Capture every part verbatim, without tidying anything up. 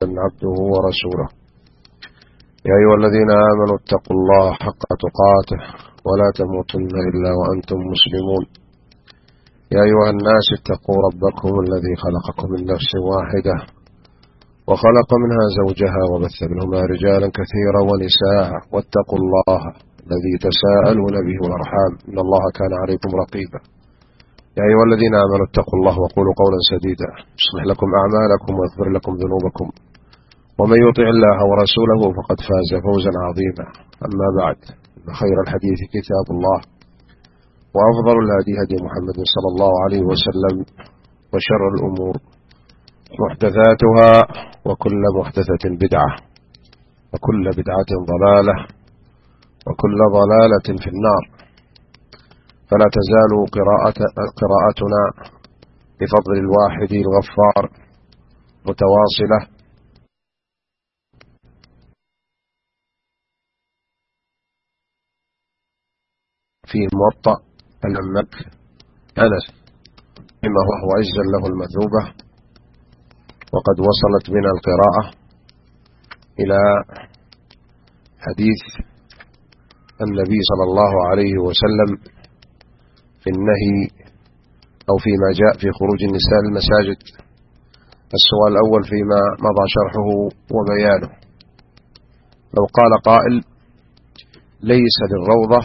عبده ورسوله. يا أيها الذين آمنوا اتقوا الله حق تقاته ولا تموتن إلا وأنتم مسلمون. يا أيها الناس اتقوا ربكم الذي خلقكم من نفس واحدة وخلق منها زوجها وبث منهما رجالا كثيرا ونساء، واتقوا الله الذي تساءلون به والأرحام إن الله كان عليكم رقيبا. يا أيها الذين آمنوا اتقوا الله وقولوا قولا سديدا يصلح لكم أعمالكم ويغفر لكم ذنوبكم، ومن يطع الله ورسوله فقد فاز فوزا عظيما. أما بعد، خير الحديث كتاب الله، وأفضل الهدي هدي محمد صلى الله عليه وسلم، وشر الأمور محدثاتها، وكل محدثة بدعة، وكل بدعة ضلالة، وكل ضلالة في النار. فلا تزال قراءة قراءتنا بفضل الواحد الغفار متواصلة في موطأ الأمك أنس بما هو عزا له المثوبة، وقد وصلت بنا القراءة إلى حديث النبي صلى الله عليه وسلم في النهي أو فيما جاء في خروج النساء المساجد. السؤال الأول فيما مضى شرحه وبيانه: لو قال قائل ليس للروضة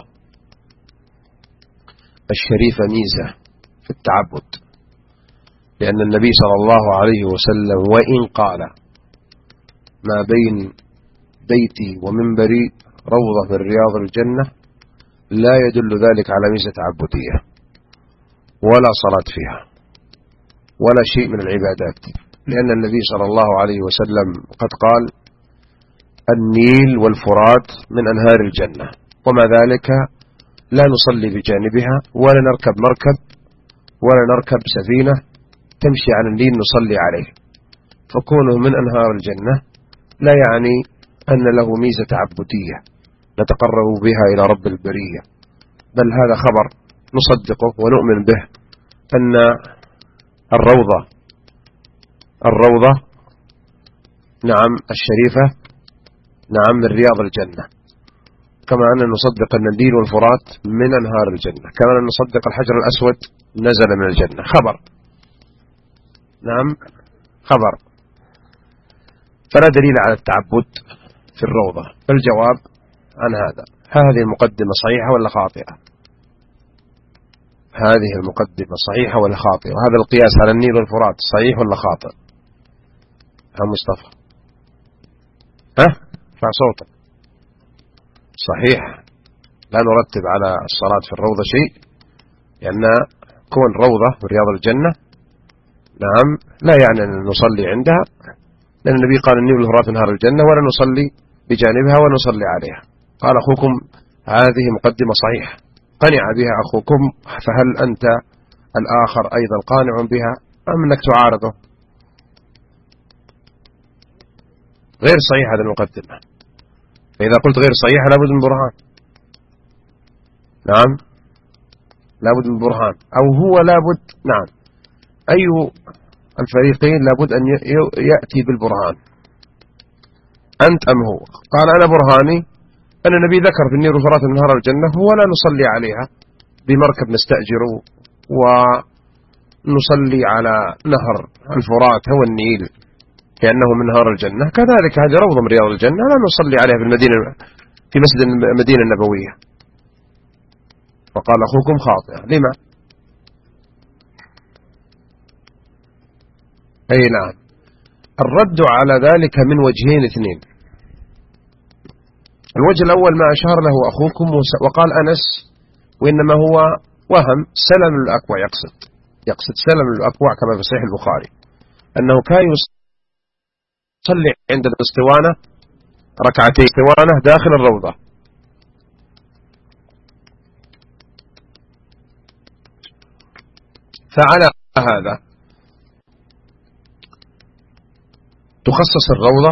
الشريفة ميزة في التعبد، لأن النبي صلى الله عليه وسلم وإن قال ما بين بيتي ومنبري روضة من رياض الجنة لا يدل ذلك على ميزة تعبدية ولا صلاة فيها ولا شيء من العبادات، لأن النبي صلى الله عليه وسلم قد قال النيل والفرات من أنهار الجنة، وما ذلك لا نصلي بجانبها ولا نركب مركب ولا نركب سفينة تمشي على النيل نصلي عليه. فكونه من أنهار الجنة لا يعني أن له ميزة تعبدية نتقرب بها إلى رب البرية، بل هذا خبر نصدقه ونؤمن به أن الروضة الروضة نعم الشريفة نعم من رياض الجنة، كما أن نصدق أن النيل والفرات من أنهار الجنة، كما أن نصدق الحجر الأسود نزل من الجنة. خبر نعم خبر، فلا دليل على التعبد في الروضة. فالجواب عن هذا: هذه المقدمة صحيحة ولا خاطئة؟ هذه المقدمة صحيحة ولا خاطئة؟ وهذا القياس على النيل والفرات صحيح ولا خاطئ؟ ها مصطفى، ها ارفع صوتك. صحيح، لا نرتب على الصلاة في الروضة شيء، لأن كون روضة من رياض الجنة نعم لا يعني أن نصلي عندها، لأن النبي قال النيل والفرات نهار الجنة ولا نصلي بجانبها ولا نصلي عليها. قال أخوكم هذه مقدمة صحيحة قنع بها أخوكم، فهل أنت الآخر أيضا قانع بها أم أنك تعارضه؟ غير صحيح هذه المقدمة. فإذا قلت غير صحيح لابد من برهان. نعم لابد من برهان، أو هو لابد نعم أي الفريقين لابد أن يأتي بالبرهان، أنت أم هو؟ قال أنا برهاني أن النبي ذكر في النيل والفرات من نهر الجنة ولا نصلي عليها بمركب نستأجره ونصلي على نهر الفرات هو النيل لأنه من نهر الجنة، كذلك هذه روضة من رياض الجنة لا نصلي عليها في المدينة في مسجد المدينة النبوية. فقال أخوكم خاطئة. لما؟ أي نعم، الرد على ذلك من وجهين اثنين. الوجه الأول ما أشار له أخوكم وقال أنس وإنما هو وهم سلم الأكوع، يقصد يقصد سلم الأكوع كما في صحيح البخاري أنه كان يصلي عند الاسطوانة ركعتي اسطوانة داخل الروضة. فعلى هذا تخصص الروضة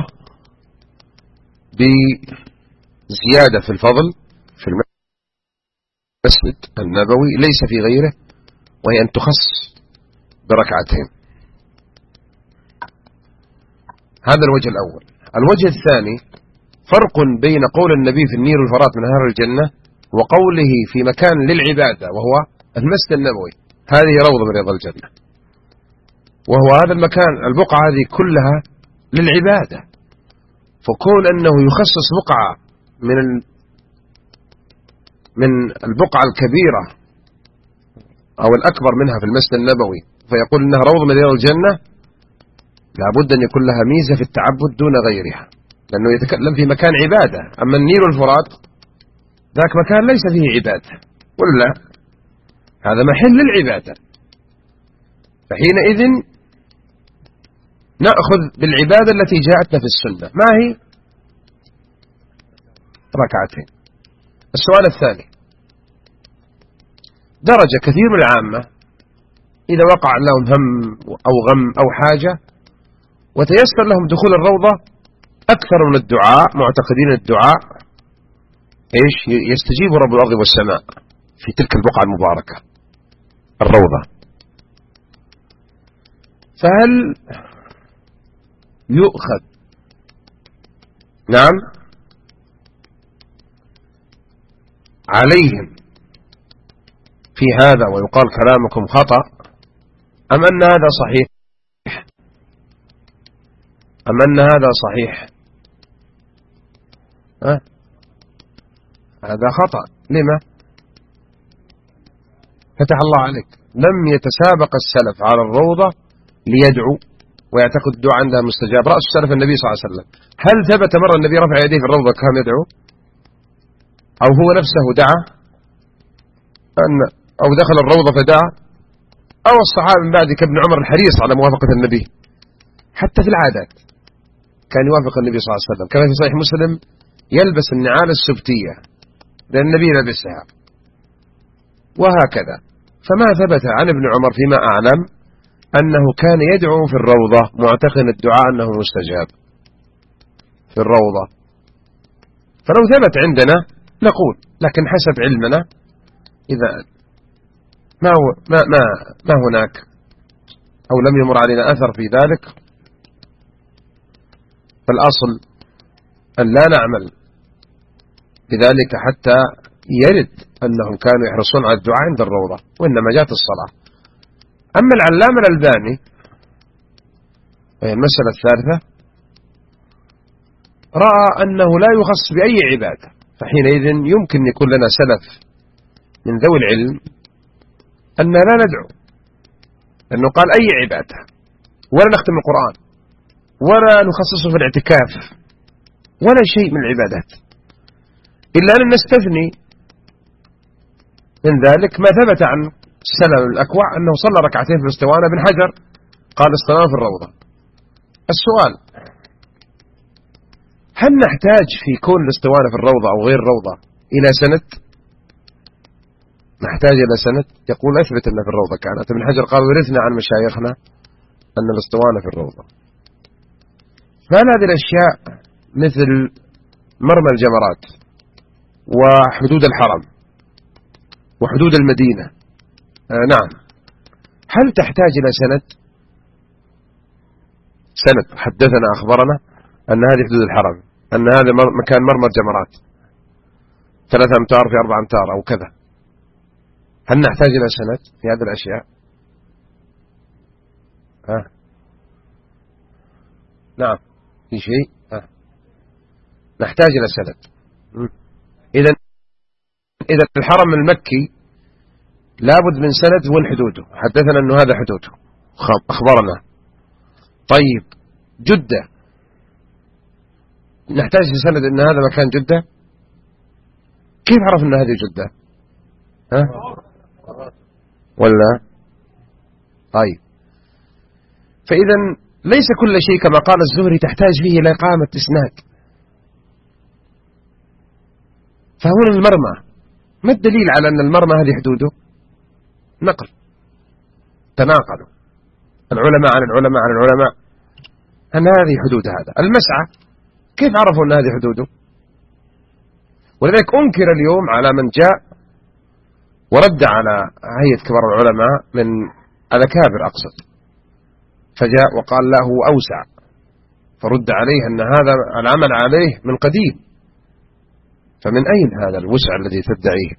بزيادة في الفضل في المسجد النبوي ليس في غيره، وهي أن تخص بركعتين. هذا الوجه الأول. الوجه الثاني فرق بين قول النبي في النير والفرات من أهل الجنة وقوله في مكان للعبادة وهو المسجد النبوي، هذه روضة من رياض الجنة، وهو هذا المكان البقعة هذه كلها للعبادة. فكون أنه يخصص بقعة من من البقعة الكبيرة أو الأكبر منها في المسجد النبوي فيقول إنها روضة من رياض الجنة، لابد أن يكون لها ميزة في التعبد دون غيرها، لأنه يتكلم في مكان عبادة. أما النيل والفرات ذاك مكان ليس فيه عبادة، ولا هذا محل للعبادة، فحينئذ نأخذ بالعبادة التي جاءتنا في السنة. ما هي؟ ركعتين. السؤال الثاني، درجة كثير من العامة إذا وقع لهم هم أو غم أو حاجة وتيسر لهم دخول الروضة أكثر من الدعاء، معتقدين الدعاء إيش يستجيب رب الأرض والسماء في تلك البقعة المباركة الروضة. فهل يؤخذ نعم عليهم في هذا ويقال كلامكم خطأ، أم أن هذا صحيح؟ أم أن هذا صحيح؟ أه؟ هذا خطأ. لما؟ فتح الله عليك، لم يتسابق السلف على الروضة ليدعو ويعتقد الدعاء عندها مستجاب. رأس السلف النبي صلى الله عليه وسلم، هل ثبت مرة النبي رفع يديه في الروضة كان يدعو، أو هو نفسه دعا أن أو دخل الروضة فدعا، أو الصحابة من بعد كابن عمر الحريص على موافقة النبي حتى في العادات كان يوافق النبي صلى الله عليه وسلم، كما في صحيح مسلم يلبس النعال السبتية لأن النبي لبسها وهكذا. فما ثبت عن ابن عمر فيما أعلم أنه كان يدعو في الروضة معتقد الدعاء أنه مستجاب في الروضة. فلو ثبت عندنا نقول، لكن حسب علمنا إذا ما هو ما ما ما هناك أو لم يمر علينا أثر في ذلك، فالأصل أن لا نعمل بذلك حتى يرد أنهم كانوا يحرصون على الدعاء عند الروضة، وإنما جاءت الصلاة. أما العلامة الألباني وهي المسألة الثالثة رأى أنه لا يخص بأي عبادة، فحينئذ يمكن يكون لنا سلف من ذوي العلم أننا لا ندعو، لأنه قال أي عبادة، ولا نختم القرآن ولا نخصصه في الاعتكاف ولا شيء من العبادات، إلا أن نستثني من ذلك ما ثبت عن سلم الأكوع أنه صلى ركعتين في الاسطوانة بن حجر قال استوى في الروضة. السؤال، هل نحتاج في كون الاسطوانة في الروضة أو غير الروضة إلى سند؟ نحتاج إلى سند؟ يقول أثبت أن في الروضة كانت. ابن حجر قال ورثنا عن مشايخنا أن الاسطوانة في الروضة. فهل هذه الأشياء مثل مرمى الجمرات وحدود الحرم وحدود المدينة آه نعم، هل تحتاج إلى سند؟ سند حدثنا أخبرنا أن هذه حدود الحرم، أن هذا مكان مرمى الجمرات ثلاثة أمتار في أربع أمتار أو كذا، هل نحتاج إلى سند في هذه الأشياء؟ آه. نعم في شيء آه. نحتاج إلى سند. إذا إذا الحرم المكي لابد من سند وين حدوده، حدثنا أنه هذا حدوده أخبرنا. طيب جدة نحتاج لسند أن هذا مكان جدة، كيف عرف أن هذه جدة؟ ها؟ ولا طيب، فإذا ليس كل شيء كما قال الزهري تحتاج فيه إلى إقامة إسناد. فهنا المرمى ما الدليل على أن المرمى هذه حدوده؟ نقل تناقلوا العلماء عن العلماء عن العلماء أن هذه حدود هذا. المسعى كيف عرفوا أن هذه حدوده؟ ولذلك أنكر اليوم على من جاء ورد على هيئة كبار العلماء من الأكابر أقصد، فجاء وقال له أوسع، فرد عليه أن هذا العمل عليه من قديم، فمن أين هذا الوسع الذي تدعيه؟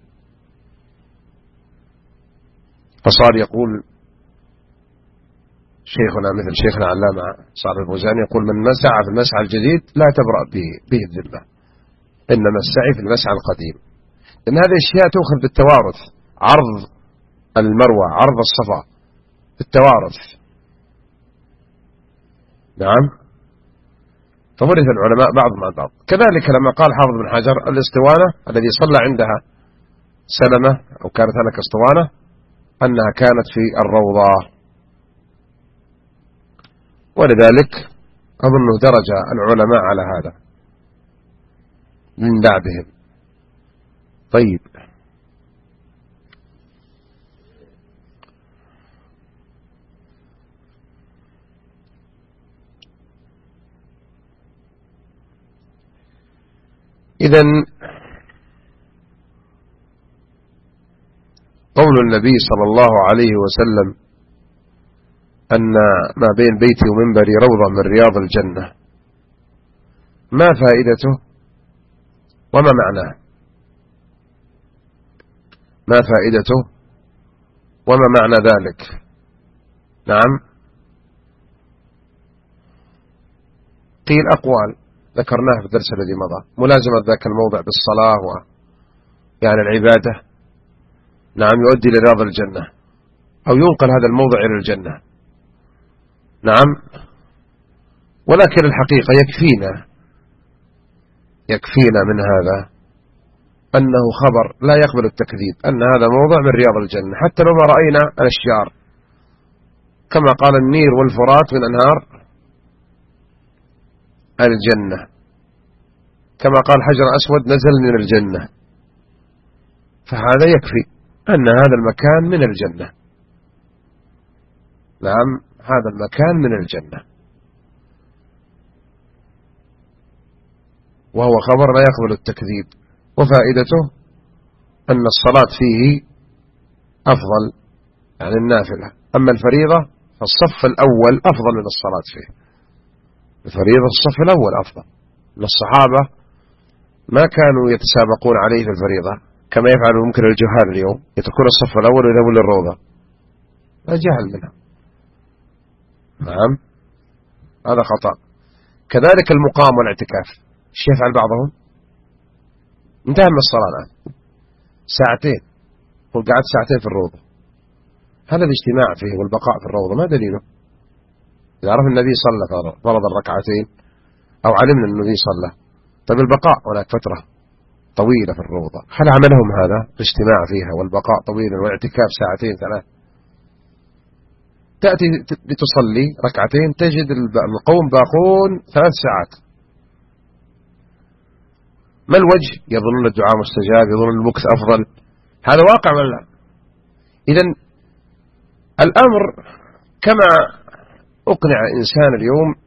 فصار يقول شيخنا مثل شيخنا علامة صالح الفوزان يقول من مسعى في المسعى الجديد لا تبرأ به, به الذمة، إنما السعي في المسعى القديم، لأن هذه الأشياء تؤخذ بالتوارث، عرض المروة عرض الصفا بالتوارث. نعم، فورث العلماء بعضهم عن بعض. كذلك لما قال حافظ بن حجر الاستوانة الذي صلى عندها سلمة أو كانت هناك اسطوانة أنها كانت في الروضة، ولذلك أظن درج العلماء على هذا من بعدهم. طيب، إذن قول النبي صلى الله عليه وسلم أن ما بين بيتي ومنبري روضة من رياض الجنة، ما فائدته وما معناه؟ ما فائدته وما معنى ذلك؟ نعم، قيل أقوال ذكرناها في الدرس الذي مضى، ملازمة ذاك الموضع بالصلاة و يعني العبادة، نعم، يؤدي إلى رياض الجنة، أو ينقل هذا الموضع إلى الجنة. نعم، ولكن الحقيقة يكفينا يكفينا من هذا أنه خبر لا يقبل التكذيب، أن هذا موضع من رياض الجنة، حتى لو ما رأينا الأشجار، كما قال النير والفرات من أنهار الجنة، كما قال حجر أسود نزل من الجنة، فهذا يكفي أن هذا المكان من الجنة. نعم، هذا المكان من الجنة، وهو خبر لا يقبل التكذيب، وفائدته أن الصلاة فيه أفضل يعني النافلة، أما الفريضة فالصف الأول أفضل من الصلاة فيه، الفريضة الصف الأول أفضل، أن الصحابة ما كانوا يتسابقون عليه في الفريضة كما يفعل ممكن الجهال اليوم، يتركون الصف الأول ويذهبون للروضة، لا جهل منها. نعم، هذا خطأ. كذلك المقام والاعتكاف، ايش يفعل بعضهم؟ انتهى من الصلاة الآن ساعتين، قل قعدت ساعتين في الروضة، هذا الاجتماع فيه والبقاء في الروضة ما دليله؟ إذا عرف النبي صلى فرض الركعتين أو علمنا أن النبي صلى، طيب البقاء هناك فترة طويلة في الروضة، هل عملهم هذا الاجتماع فيها والبقاء طويلا والاعتكاف ساعتين ثلاث؟ تأتي لتصلي ركعتين تجد القوم باقون ثلاث ساعات، ما الوجه؟ يظنون الدعاء مستجاب، يظنون المكث أفضل، هذا واقع ولا لا؟ إذن الأمر كما أقنع إنسان اليوم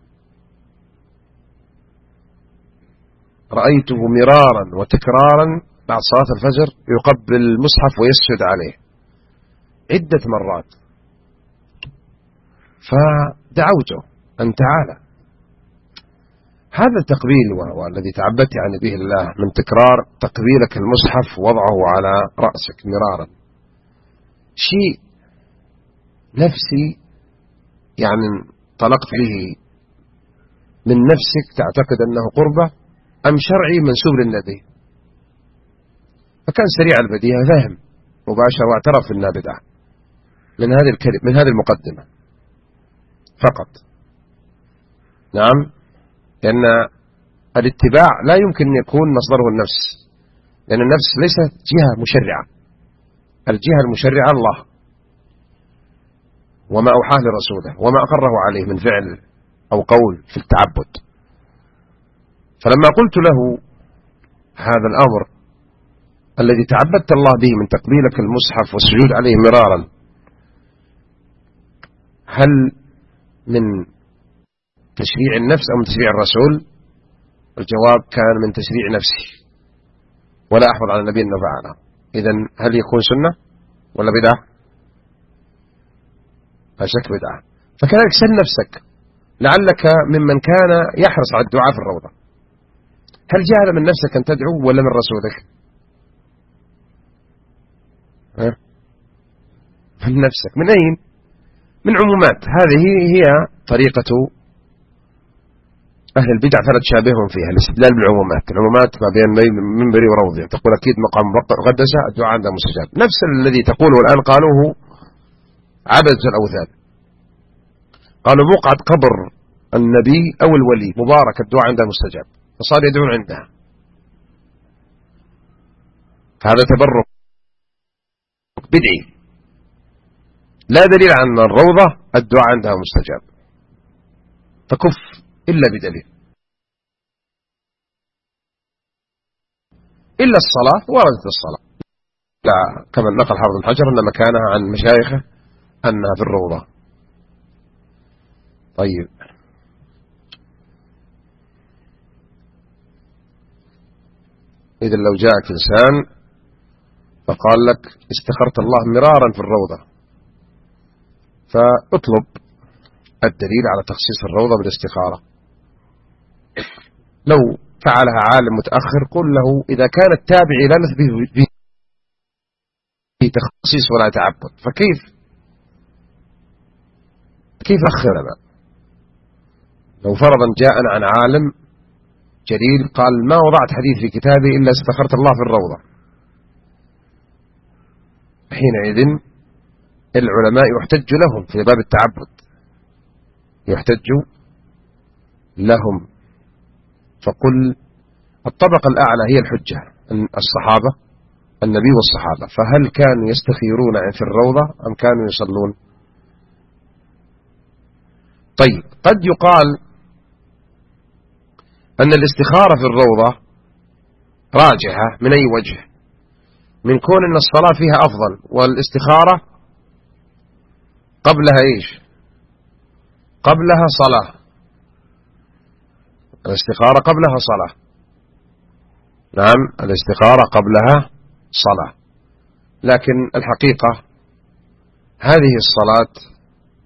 رأيته مرارا وتكرارا بعد صلاة الفجر يقبل المصحف ويسجد عليه عدة مرات، فدعوته أن تعالى، هذا التقبيل والذي تعبدت يعني به الله من تكرار تقبيلك المصحف ووضعه على رأسك مرارا شيء نفسي يعني طلقت به من نفسك تعتقد أنه قربة أم شرعي منسوب للنبي، فكان سريع البديهة فهم مباشر واعترف أنها بدعة من هذه الكلمة من هذه المقدمة فقط. نعم، لأن الاتباع لا يمكن أن يكون مصدره النفس، لأن النفس ليست جهة مشرعة، الجهة المشرعة الله وما أوحاه لرسوله وما أقره عليه من فعل أو قول في التعبد. فلما قلت له هذا الأمر الذي تعبدت الله به من تقبيلك المصحف والسجود عليه مرارا، هل من تشريع النفس أو من تشريع الرسول؟ الجواب كان من تشريع نفسي، ولا أحفظ على النبي أنه فعله. إذن هل يكون سنة ولا بدعة؟ لا شك بدعة. فكذلك سل نفسك لعلك ممن كان يحرص على الدعاء في الروضة. هل جاء من نفسك أن تدعو ولا من رسولك؟ ها؟ من نفسك. من أين؟ من عمومات. هذه هي طريقة أهل البدع فلا تشابههم فيها، الاستدلال بالعمومات. العمومات ما بين منبري وروضي، تقول أكيد مقام مقدسة الدعاء عنده مستجاب، نفس الذي تقوله الآن قالوه عبد الأوثان. قالوا بقعة قبر النبي أو الولي مبارك الدعاء عنده مستجاب، فصار يدعون عندها. هذا تبرك بدعي، لا دليل على أن الروضة الدعاء عندها مستجاب، فكف إلا بدليل. إلا الصلاة وردت الصلاة، لا كما نقل حافظ بن حجر أن مكانها عن مشايخه أنها في الروضة. طيب، إذا لو جاءك إنسان فقال لك استخرت الله مرارا في الروضة، فاطلب الدليل على تخصيص الروضة بالاستخارة. لو فعلها عالم متأخر قل له إذا كان التابعي لا نثبت في تخصيص ولا تعبد، فكيف كيف أخرنا؟ لو فرضا جاءنا عن عالم جليل قال ما وضعت حديث في كتابي إلا استخرت الله في الروضة، حينئذ العلماء يحتج لهم في باب التعبد، يحتج لهم. فقل الطبقة الأعلى هي الحجة، الصحابة النبي والصحابة، فهل كانوا يستخيرون في الروضة أم كانوا يصلون؟ طيب، قد يقال أن الاستخارة في الروضة راجحة من أي وجه؟ من كون أن الصلاة فيها أفضل، والاستخارة قبلها إيش؟ قبلها صلاة، الاستخارة قبلها صلاة. نعم، الاستخارة قبلها صلاة، لكن الحقيقة هذه الصلاة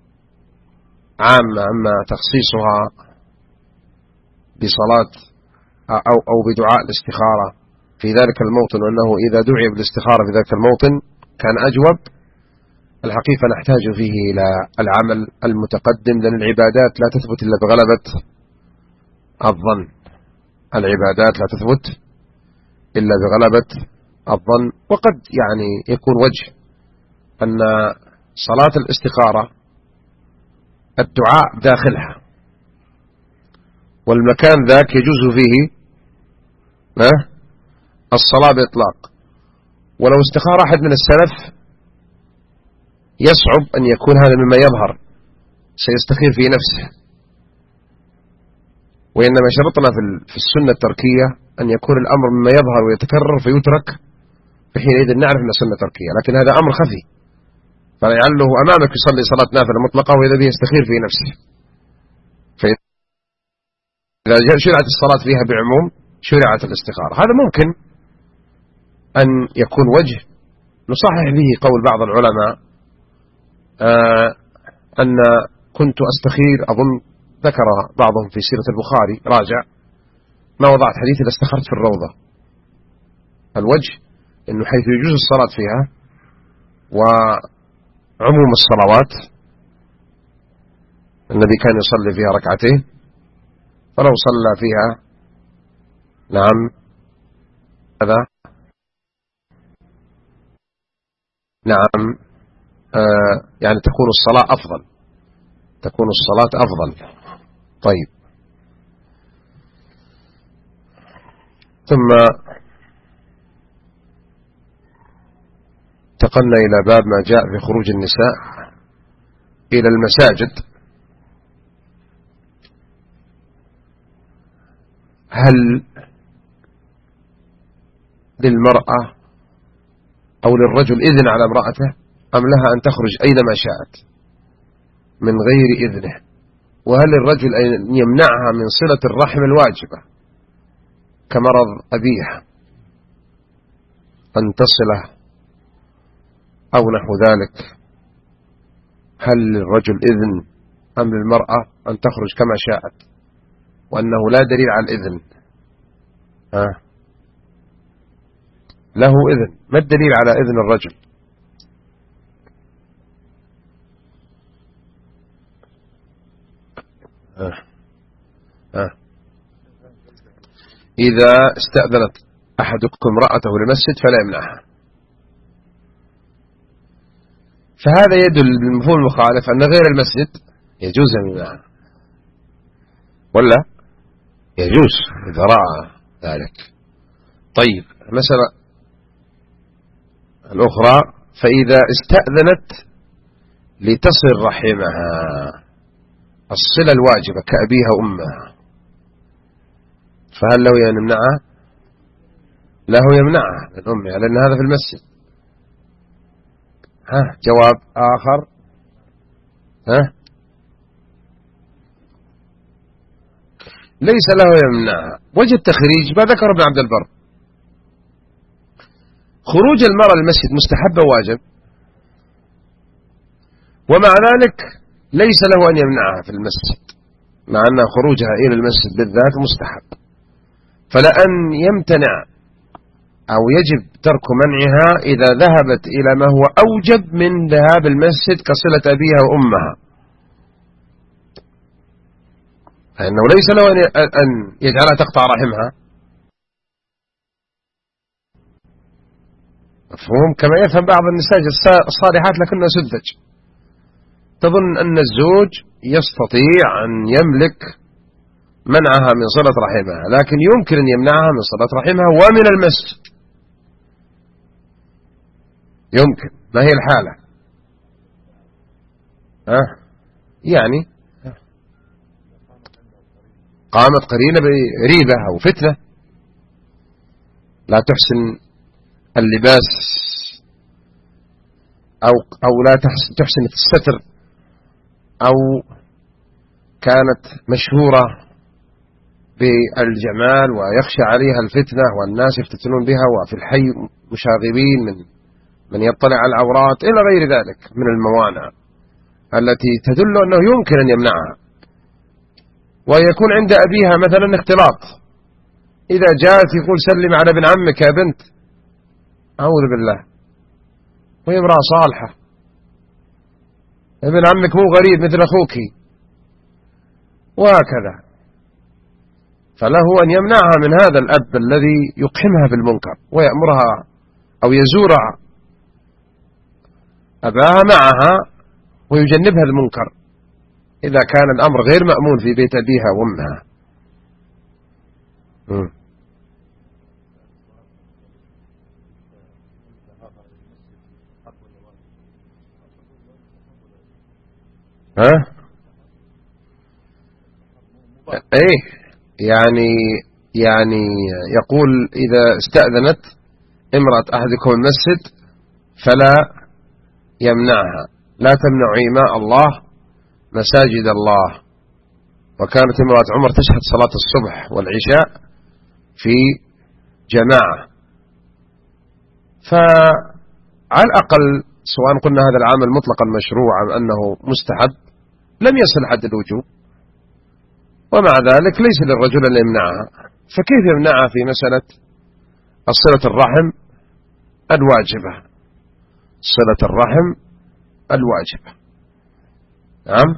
عامة، أما تخصيصها بصلاة أو, أو بدعاء الاستخارة في ذلك الموطن، وأنه إذا دعي بالاستخارة في ذلك الموطن كان أجوب، الحقيقة نحتاج فيه إلى العمل المتقدم، لأن العبادات لا تثبت إلا بغلبة الظن، العبادات لا تثبت إلا بغلبة الظن. وقد يعني يكون وجه أن صلاة الاستخارة الدعاء داخلها، والمكان ذاك يجوز فيه الصلاة بإطلاق، ولو استخار أحد من السلف يصعب أن يكون هذا مما يظهر، سيستخير في نفسه. وإنما شرطنا في السنة التركية أن يكون الأمر مما يظهر ويتكرر فيترك، فحينئذ نعرف أن السنة تركية، لكن هذا أمر خفي فلعله أمامك يصلي صلاة نافلة مطلقة وإذا به يستخير في نفسه، فإذا شرعت الصلاة فيها بعموم شرعت الاستخارة. هذا ممكن أن يكون وجه نصحح به قول بعض العلماء آه أن كنت أستخير، أظن ذكر بعضهم في سيرة البخاري راجع، ما وضعت حديث إذا استخرت في الروضة. الوجه أنه حيث يجوز الصلاة فيها وعموم الصلوات الذي كان يصلي فيها ركعتين، فلو صلى فيها نعم هذا نعم آه يعني تكون الصلاة أفضل، تكون الصلاة أفضل. طيب، ثم انتقلنا إلى باب ما جاء في خروج النساء إلى المساجد. هل للمرأة أو للرجل إذن على امرأته أم لها أن تخرج أينما شاءت من غير إذنه؟ وهل للرجل أن يمنعها من صلة الرحم الواجبة كمرض أبيها أن تصله أو نحو ذلك؟ هل للرجل إذن أم للمرأة أن تخرج كما شاءت وأنه لا دليل على الإذن؟ ها؟ له إذن. ما الدليل على إذن الرجل؟ ها؟ ها؟ إذا استأذنت أحدكم امرأته للمسجد فلا يمنعها، فهذا يدل بالمفهوم المخالف أن غير المسجد يجوز أن يمنعها، ولا يجوز إذا رأى ذلك. طيب، المسألة الأخرى: فإذا استأذنت لتصل رحمها الصلة الواجبة كأبيها وأمها، فهل له أن يمنعها؟ له يمنعها من أمها لأن هذا في المسجد. ها جواب آخر؟ ها ليس له يمنعها. وجه التخريج ما ذكر ابن عبد البر: خروج المرأة للمسجد مستحب واجب، ومع ذلك ليس له أن يمنعها في المسجد، مع أن خروجها إلى المسجد بالذات مستحب. فلأن يمتنع أو يجب ترك منعها إذا ذهبت إلى ما هو أوجب من ذهاب المسجد كصلة أبيها وأمها، فإنه ليس له أن يجعلها تقطع رحمها. مفهوم؟ كما يفهم بعض النساء الصالحات لكنها سذج، تظن أن الزوج يستطيع أن يملك منعها من صلة رحمها، لكن يمكن أن يمنعها من صلة رحمها ومن المسجد، يمكن. ما هي الحالة؟ ها؟ يعني قامت قرينة بريبة أو فتنة، لا تحسن اللباس أو, أو لا تحسن الستر، أو كانت مشهورة بالجمال ويخشى عليها الفتنة والناس يفتتنون بها، وفي الحي مشاغبين من من يطلع على العورات إلى غير ذلك من الموانع التي تدل أنه يمكن أن يمنعها. ويكون عند أبيها مثلا اختلاط، إذا جاءت يقول سلم على ابن عمك يا بنت، أعوذ بالله، وهي امرأة صالحة، ابن عمك مو غريب مثل أخوك، وهكذا. فله أن يمنعها من هذا الأب الذي يقحمها في المنكر ويأمرها أو يزور أباها معها ويجنبها المنكر إذا كان الأمر غير مأمون في بيت أبيها وأمها. ها؟ ايه يعني يعني يقول إذا استأذنت امرأة أحدكم المسجد فلا يمنعها، لا تمنع إيماء الله مساجد الله. وكانت امرأة عمر تشهد صلاة الصبح والعشاء في جماعة، فعلى الأقل سواء قلنا هذا العمل مطلقا مشروع أم أنه مستحب لم يصل حد الوجوب، ومع ذلك ليس للرجل أن يمنعها. فكيف يمنعها في مسألة صلة الرحم الواجبة؟ صلة الرحم الواجبة، نعم.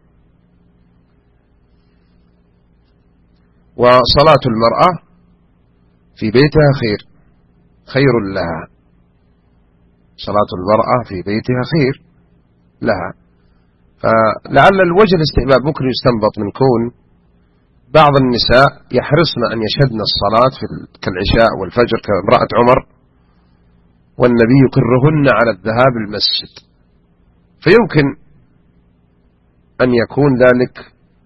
وصلاة المرأة في بيتها خير خير لها، صلاة المرأة في بيتها خير لها. فلعل الوجه الاستحباب ممكن يستنبط من كون بعض النساء يحرصن أن يشهدن الصلاة في كالعشاء والفجر كامرأة عمر، والنبي يكرهن على الذهاب المسجد، فيمكن أن يكون ذلك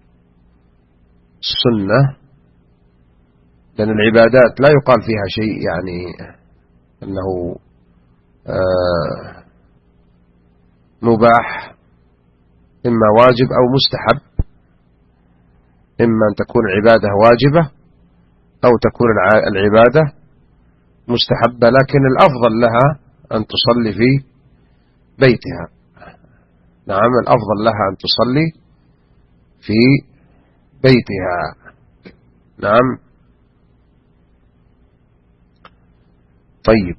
سنة، لأن العبادات لا يقال فيها شيء يعني أنه آه مباح، إما واجب أو مستحب، إما أن تكون العبادة واجبة أو تكون العبادة مستحبة، لكن الأفضل لها أن تصلي في بيتها. نعم، الأفضل لها أن تصلي في بيتها. نعم. طيب،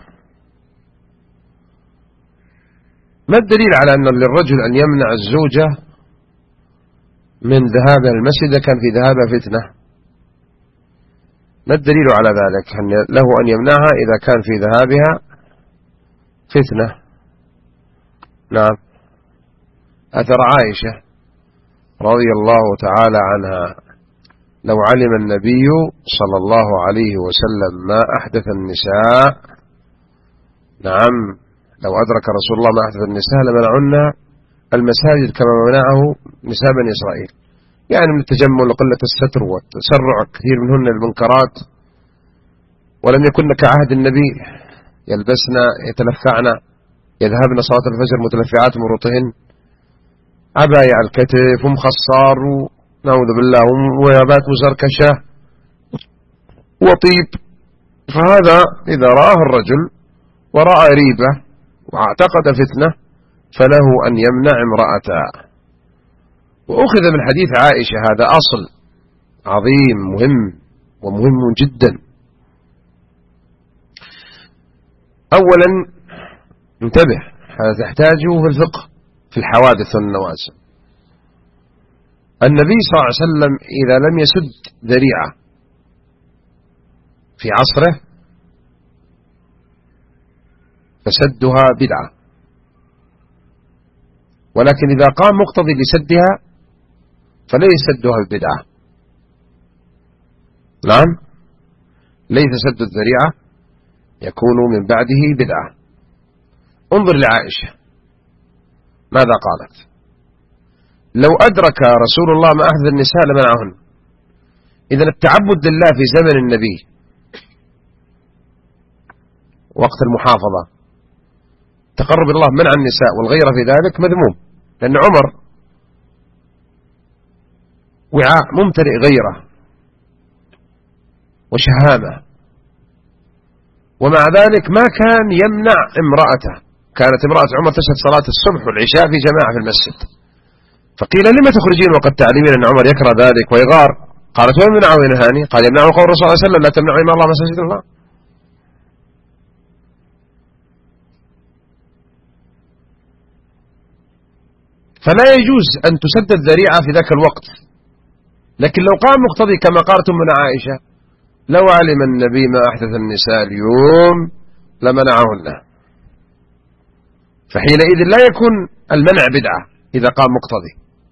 ما الدليل على أن للرجل أن يمنع الزوجة من ذهابها المسجد إذا كان في ذهابها فتنة؟ ما الدليل على ذلك أن له أن يمنعها إذا كان في ذهابها فتنة؟ نعم. أثر عائشة رضي الله تعالى عنها: لو علم النبي صلى الله عليه وسلم ما أحدث النساء، نعم، لو أدرك رسول الله ما أحدث النساء لمنعنا المساجد كما منعه نساء بني إسرائيل، يعني من التجمل وقلة الستر والتسرع كثير منهن المنكرات، ولم يكن كعهد النبي يلبسن يتلفعن يذهبن صلاة الفجر متلفعات من رطهن، عباية على الكتف ومخصار نعوذ بالله ويابات مزركشة وطيب. فهذا إذا رآه الرجل ورأى ريبة واعتقد فتنة فله أن يمنع امرأته. وأخذ من حديث عائشة هذا أصل عظيم مهم ومهم جدا. أولا انتبه، هذا تحتاجه في الفقه في الحوادث والنوازل. النبي صلى الله عليه وسلم إذا لم يسد ذريعة في عصره فسدها بدعة، ولكن إذا قام مقتضي لسدها فليس سدها بدعة. نعم، ليس سد الذريعة يكون من بعده بدعة. انظر لعائشة ماذا قالت: لو أدرك رسول الله ما أحدث النساء لمنعهن. إذن التعبد لله في زمن النبي وقت المحافظة تقرب الله منع النساء والغيرة في ذلك مذموم، لأن عمر وعاء ممتلئ غيرة وشهامة، ومع ذلك ما كان يمنع امرأته. كانت امرأة عمر تشهد صلاة الصبح والعشاء في جماعة في المسجد، فقيل: لما تخرجين وقد تعلمين أن عمر يكره ذلك ويغار؟ قالت: ومن منعه وينهاني؟ قال: يمنعه قول الرسول صلى الله عليه وسلم: لا تمنعوا إمام الله مساجد الله. فلا يجوز أن تسد الذريعة في ذاك الوقت. لكن لو قام مقتضي كما قالت من عائشة: لو علم النبي ما أحدث النساء اليوم لمنعهن، فحينئذ لا يكون المنع بدعة إذا قام مقتضي.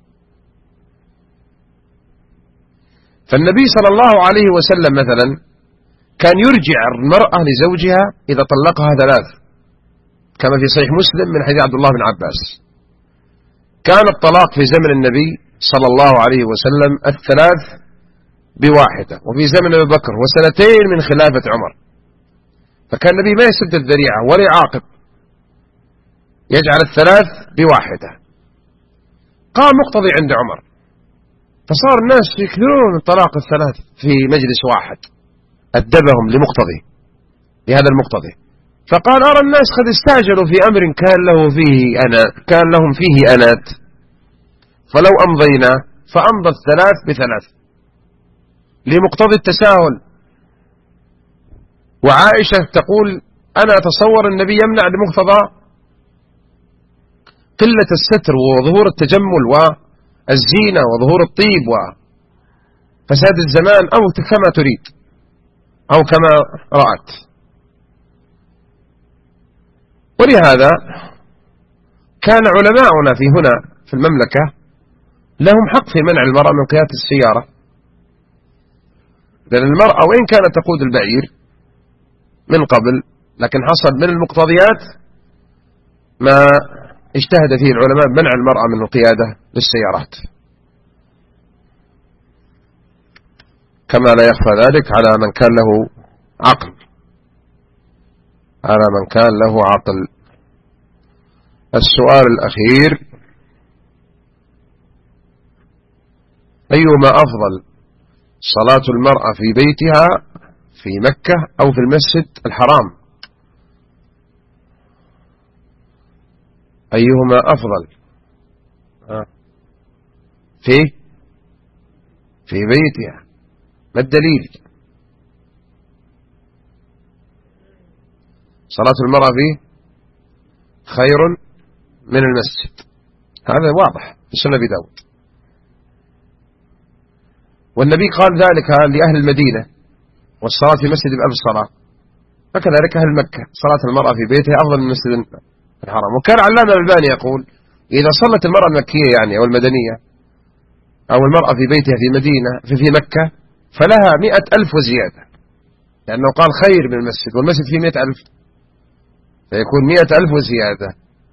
فالنبي صلى الله عليه وسلم مثلا كان يرجع المرأة لزوجها إذا طلقها ثلاث، كما في صحيح مسلم من حديث عبد الله بن عباس. كان الطلاق في زمن النبي صلى الله عليه وسلم الثلاث بواحدة، وفي زمن أبي بكر وسنتين من خلافة عمر. فكان النبي ما يسد الذريعة ولا يعاقب، يجعل الثلاث بواحدة. قام مقتضي عند عمر، فصار الناس يكثرون من طلاق الثلاث في مجلس واحد، أدبهم لمقتضي لهذا المقتضي. فقال: أرى الناس قد استعجلوا في أمر كان له فيه أنات كان لهم فيه أنات، فلو أمضينا فأمضى الثلاث بثلاث لمقتضي التساهل. وعائشة تقول: أنا أتصور النبي يمنع لمقتضى قلة الستر وظهور التجمل والزينة وظهور الطيب وفساد الزمان، أو كما تريد أو كما رأت. ولهذا كان علماؤنا في هنا في المملكة لهم حق في منع المرأة من قيادة السيارة، لأن المرأة وإن كانت تقود البعير من قبل، لكن حصل من المقتضيات ما اجتهد فيه العلماء بمنع المرأة من القيادة للسيارات، كما لا يخفى ذلك على من كان له عقل على من كان له عقل. السؤال الأخير: أيهما أفضل، صلاة المرأة في بيتها في مكة أو في المسجد الحرام؟ أيهما أفضل في في بيتها. ما الدليل؟ صلاة المرأة فيه خير من المسجد، هذا واضح في سنن أبي داود. والنبي قال ذلك لأهل المدينة، والصلاة في مسجد بألف صلاة، فكذلك أهل مكة صلاة المرأة في بيتها أفضل من مسجد الحرام. وكان علامة الألباني يقول إذا صلت المرأة المكية يعني أو المدنية أو المرأة في بيتها في مدينة في, في مكة فلها مئة ألف وزيادة، لأنه قال خير من المسجد، والمسجد فيه مئة ألف، فيكون مئة ألف وزيادة،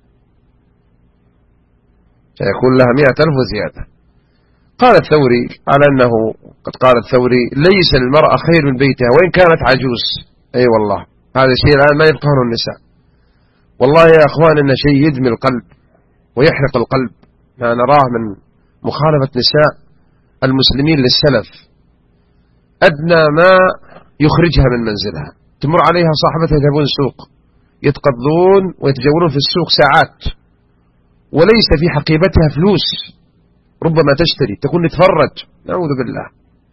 فيكون لها مئة ألف وزيادة. قال الثوري على أنه قد قال الثوري ليس للمرأة خير من بيتها وإن كانت عجوز. أي أيوة والله هذا الشيء الآن ما يفقهه النساء. والله يا أخوان إن شيء يدمي القلب ويحرق القلب ما نراه من مخالفة نساء المسلمين للسلف. أدنى ما يخرجها من منزلها، تمر عليها صاحبتها يذهبون السوق يتقضون ويتجولون في السوق ساعات وليس في حقيبتها فلوس، ربما تشتري، تقول نتفرج، نعوذ بالله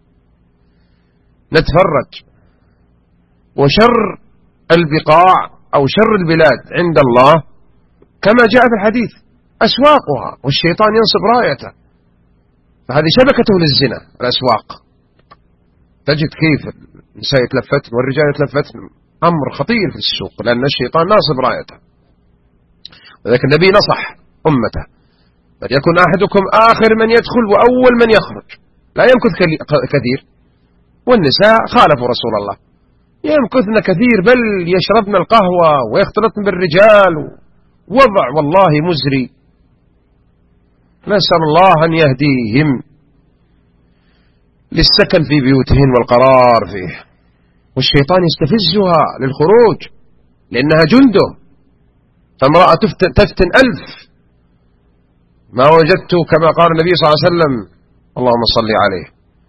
نتفرج. وشر البقاع أو شر البلاد عند الله كما جاء في الحديث أسواقها والشيطان ينصب رايته، فهذه شبكته للزنا الأسواق. تجد كيف النساء يتلفتن والرجال يتلفتن، أمر خطير في السوق لأن الشيطان ناصب رايته. وذلك النبي نصح أمته بل يكن أحدكم آخر من يدخل وأول من يخرج، لا يمكث كثير. والنساء خالفوا رسول الله، يمكثن كثير بل يشربن القهوة ويختلطن بالرجال، وضع والله مزري، نسأل الله أن يهديهم للسكن في بيوتهن والقرار فيه، والشيطان يستفزها للخروج لأنها جنده. فامرأة تفتن, تفتن ألف، ما وجدت كما قال النبي صلى الله عليه وسلم اللهم صل عليه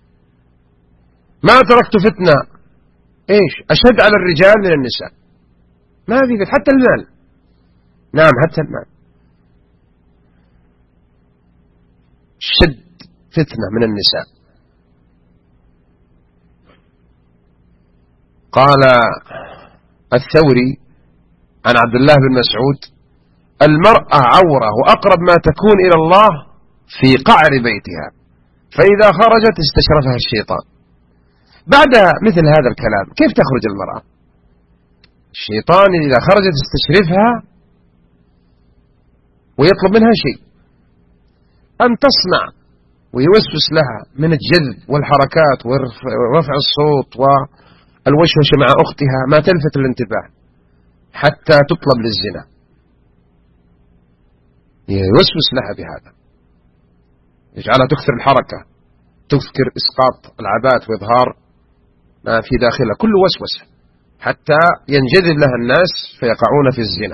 ما تركت فتنة إيش أشد على الرجال من النساء، ما في حتى المال، نعم حتى المال شد فتنة من النساء. قال الثوري عن عبد الله بن مسعود المرأة عورة وأقرب ما تكون إلى الله في قعر بيتها، فإذا خرجت استشرفها الشيطان. بعد مثل هذا الكلام كيف تخرج المرأة؟ الشيطان إذا خرجت استشرفها ويطلب منها شيء أن تصنع ويوسوس لها من الجذب والحركات ورفع الصوت والوشوش مع أختها ما تلفت الانتباه حتى تطلب للزنا، يوسوس لها بهذا، يجعلها تكثر الحركة، تذكر إسقاط العبات وإظهار ما في داخلها، كل وسوسة حتى ينجذب لها الناس فيقعون في الزنا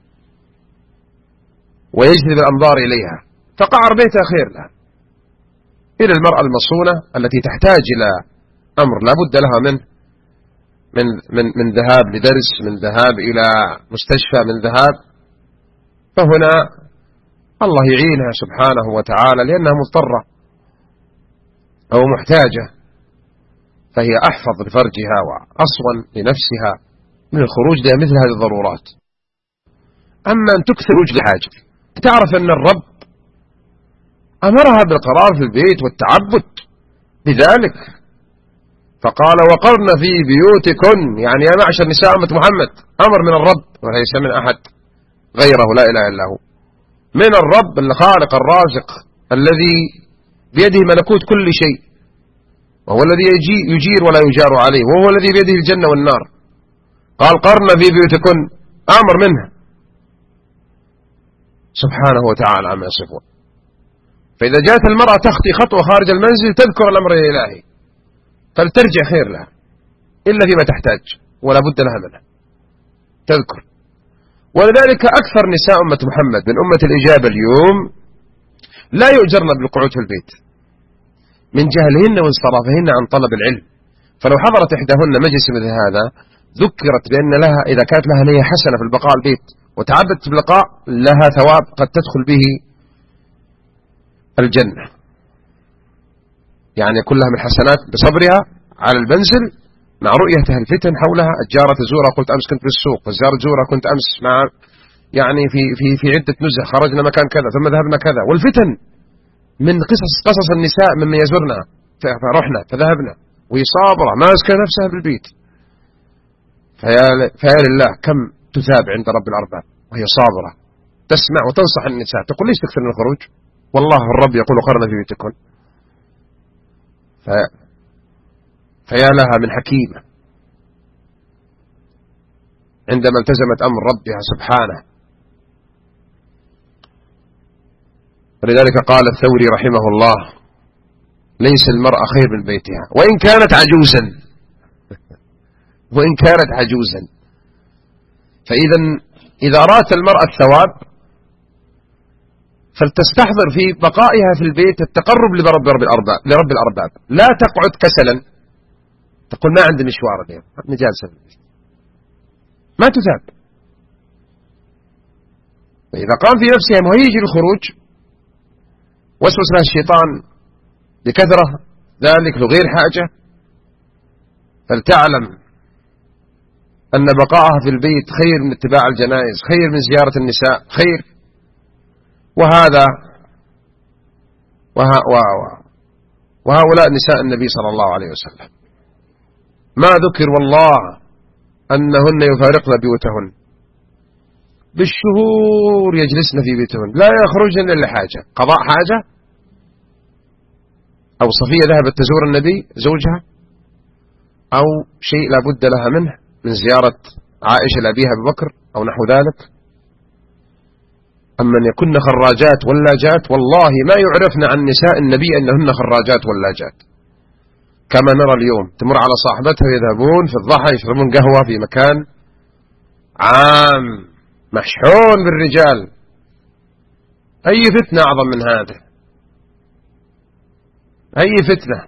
ويجذب الأنظار إليها، فقعر بيتها خير لها. إلى المرأة المصونة التي تحتاج إلى أمر لا بد لها منه من, من, من ذهاب لدرس، من ذهاب إلى مستشفى، من ذهاب، فهنا الله يعينها سبحانه وتعالى لأنها مضطرة أو محتاجة، فهي أحفظ لفرجها وأصون لنفسها من الخروج لها مثل هذه الضرورات. أما أن تكثر وجه الحاجة، تعرف أن الرب أمرها بالقرار في البيت والتعبد بذلك، فقال وقرن في بيوتكن، يعني يا معشر نساء أمة محمد، أمر من الرب وليس من أحد غيره لا إله إلا هو، من الرب الخالق الرازق الذي بيده ملكوت كل شيء، وهو الذي يجي يجير ولا يجار عليه، وهو الذي بيده الجنة والنار. قال قرن في بيوتكن، أمر منها سبحانه وتعالى عما يصفون. فإذا جاءت المرأة تخطي خطوة خارج المنزل تذكر الأمر الإلهي فلترجع خير لها، إلا فيما تحتاج ولا بد لها منه تذكر. ولذلك أكثر نساء أمة محمد من أمة الإجابة اليوم لا يؤجرن بالقعود في البيت من جهلهن وانصرافهن عن طلب العلم، فلو حضرت إحداهن مجلس مثل هذا ذكرت بأن لها إذا كانت لها نية حسنة في البقاء البيت وتعبدت بالبقاء لها ثواب قد تدخل به الجنة. يعني كلها من حسنات بصبرها على المنزل مع رؤيتها الفتن حولها. الجارة تزورها، قلت أمس كنت بالسوق، فالجارة تزورها كنت أمس مع يعني في في في عدة نزه، خرجنا مكان كذا ثم ذهبنا كذا، والفتن من قصص قصص النساء ممن يزورنا، فرحنا فذهبنا وهي صابرة ماسكة نفسها بالبيت. فيا فيا لله كم تثاب عند رب الأرباب وهي صابرة، تسمع وتنصح النساء، تقول ليش تكثر من الخروج؟ والله الرب يقول قرن في بيتكن. فيا لها من حكيمة عندما التزمت أمر ربها سبحانه. ولذلك قال الثوري رحمه الله: ليس المرأة خير من بيتها وإن كانت عجوزا وإن كانت عجوزا. فإذا إذا أرادت المرأة الثواب فلتستحضر في بقائها في البيت التقرب لرب الأرباب لرب الأرباب، لا تقعد كسلا تقول ما عندي مشوار اليوم أنا جالسة في البيت، ما تثاب. فإذا قام في نفسها ما يجي الخروج وسوس لها الشيطان لكثرة ذلك لغير حاجة، فلتعلم أن بقائها في البيت خير من اتباع الجنائز، خير من زيارة النساء، خير. وهذا وه... وهؤلاء نساء النبي صلى الله عليه وسلم ما ذكر والله أنهن يفارقن بيوتهن، بالشهور يجلسن في بيتهن لا يخرجن إلا لحاجة، قضاء حاجة. أو صفية ذهبت تزور النبي زوجها، أو شيء لا بد لها منه من زيارة عائشة لأبيها أبي بكر أو نحو ذلك. أما أن يكن خراجات ولاجات، والله ما يعرفن عن نساء النبي أنهن خراجات ولاجات، كما نرى اليوم تمر على صاحبتها يذهبون في الضحى يشربون قهوة في مكان عام محشون بالرجال. أي فتنة أعظم من هذا؟ أي فتنة؟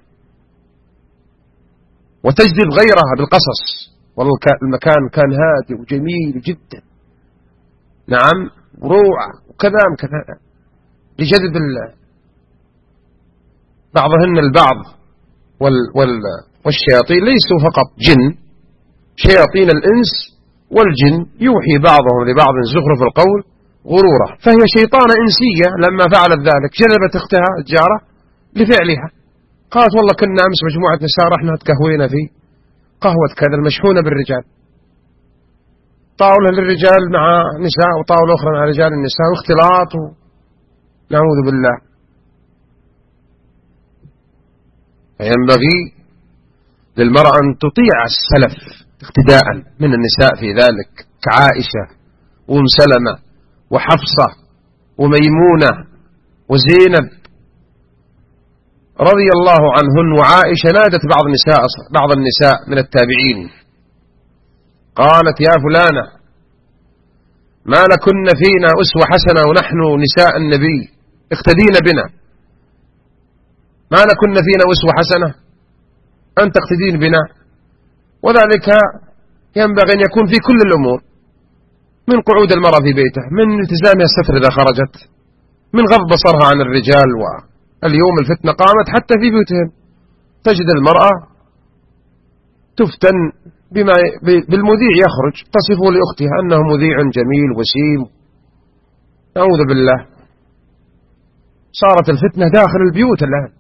وتجذب غيرها بالقصص، والمكان كان هادئ وجميل جدا، نعم روعة وكذا كذا، لجذب بعضهن البعض. وال وال والشياطين ليسوا فقط جن، شياطين الإنس والجن يوحي بعضهم لبعض زخرف القول غرورا. فهي شيطانة إنسية لما فعلت ذلك جذبت أختها الجارة لفعلها، قالت والله كنا أمس مجموعة نساء رحنا تكهوينا في قهوة كذا المشحونة بالرجال، طاولة للرجال مع نساء وطاولة أخرى مع رجال النساء واختلاط، نعوذ بالله. فينبغي للمرأة أن تطيع السلف اقتداء من النساء في ذلك، كعائشة وأم سلمة وحفصة وميمونة وزينب رضي الله عنهن. وعائشة نادت بعض النساء بعض النساء من التابعين قالت: يا فلانة ما لكن فينا أسوة حسنة ونحن نساء النبي اقتدين بنا، ما لكن فينا أسوة حسنة أن تقتدين بنا. وذلك ينبغي أن يكون في كل الأمور، من قعود المرأة في بيته، من التزامها الستر إذا خرجت، من غض بصرها عن الرجال. واليوم الفتنة قامت حتى في بيوتهم، تجد المرأة تفتن بما بالمذيع يخرج تصفه لأختها أنه مذيع جميل وسيم، نعوذ بالله. صارت الفتنة داخل البيوت الآن.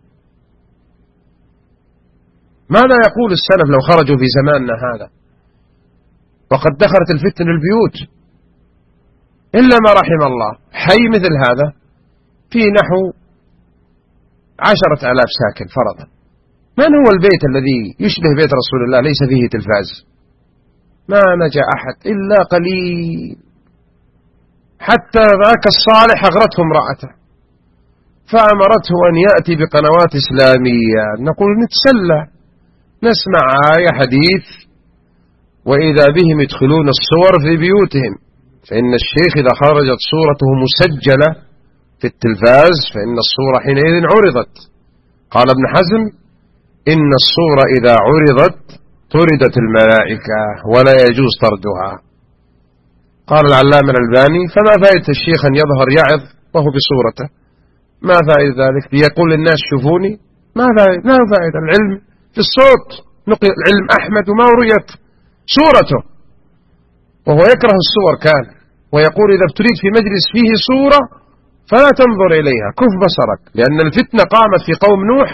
ماذا يقول السلف لو خرجوا في زماننا هذا وقد دخلت الفتنة البيوت؟ إلا ما رحم الله. حي مثل هذا في نحو عشرة آلاف ساكن فرضا. من هو البيت الذي يشبه بيت رسول الله ليس فيه تلفاز؟ ما نجا أحد إلا قليل. حتى ذاك الصالح أغرته امرأته فأمرته أن يأتي بقنوات إسلامية، نقول نتسلى نسمع آية حديث، وإذا بهم يدخلون الصور في بيوتهم، فإن الشيخ إذا خرجت صورته مسجلة في التلفاز فإن الصورة حينئذ عرضت. قال ابن حزم: إن الصورة إذا عرضت طردت الملائكة ولا يجوز طردها. قال العلامة الألباني: فما فائدة الشيخ أن يظهر يعظ وهو بصورته؟ ما فائدة ذلك؟ ليقول للناس شوفوني؟ ما ما فائدة العلم في الصوت، نقل العلم أحمد وما رؤيت صورته، وهو يكره الصور كان، ويقول إذا ابتليت في مجلس فيه صورة فلا تنظر إليها، كف بصرك، لأن الفتنة قامت في قوم نوح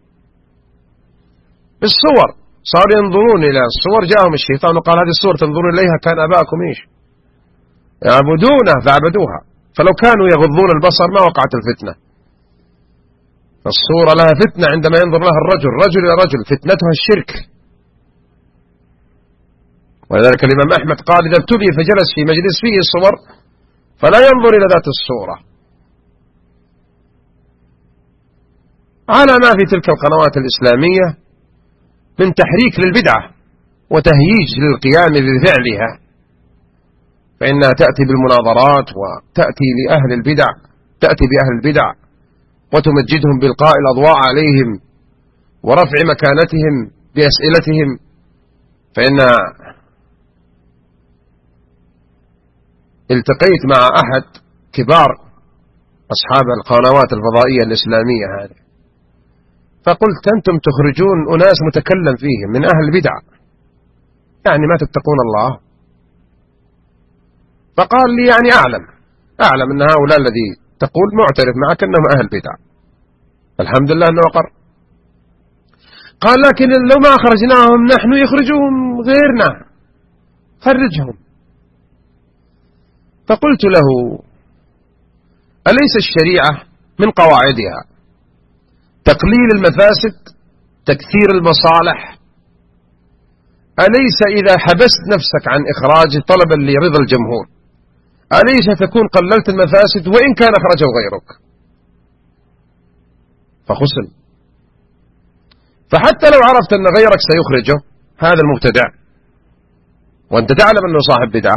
بالصور، صاروا ينظرون إلى الصور، جاءهم الشيطان وقال هذه الصور تنظرون إليها كان أباكم إيش يعبدونه فعبدوها، فلو كانوا يغضون البصر ما وقعت الفتنة. الصورة لها فتنة عندما ينظر لها الرجل رجل إلى رجل، فتنتها الشرك. ولذلك الإمام أحمد قال إذا ابتلي فجلس في مجلس فيه الصور فلا ينظر إلى ذات الصورة. على ما في تلك القنوات الإسلامية من تحريك للبدعة وتهييج للقيام بفعلها، فإنها تأتي بالمناظرات وتأتي لأهل البدع، تأتي بأهل البدع وتمجدهم بإلقاء الأضواء عليهم ورفع مكانتهم بأسئلتهم. فإن التقيت مع أحد كبار أصحاب القنوات الفضائية الإسلامية هذه، فقلت أنتم تخرجون أناس متكلم فيهم من أهل البدع، يعني ما تتقون الله؟ فقال لي يعني أعلم أعلم أن هؤلاء الذي تقول معترف معك أنهم أهل بدع، الحمد لله أنه وقر. قال لكن لو ما أخرجناهم نحن يخرجون غيرنا، خرجهم. فقلت له أليس الشريعة من قواعدها تقليل المفاسد تكثير المصالح؟ أليس إذا حبست نفسك عن إخراج طلبا لرضا الجمهور أليس تكون قللت المفاسد وإن كان أخرجه غيرك؟ فخسن. فحتى لو عرفت أن غيرك سيخرجه هذا المبتدع وأنت تعلم أنه صاحب بدعة،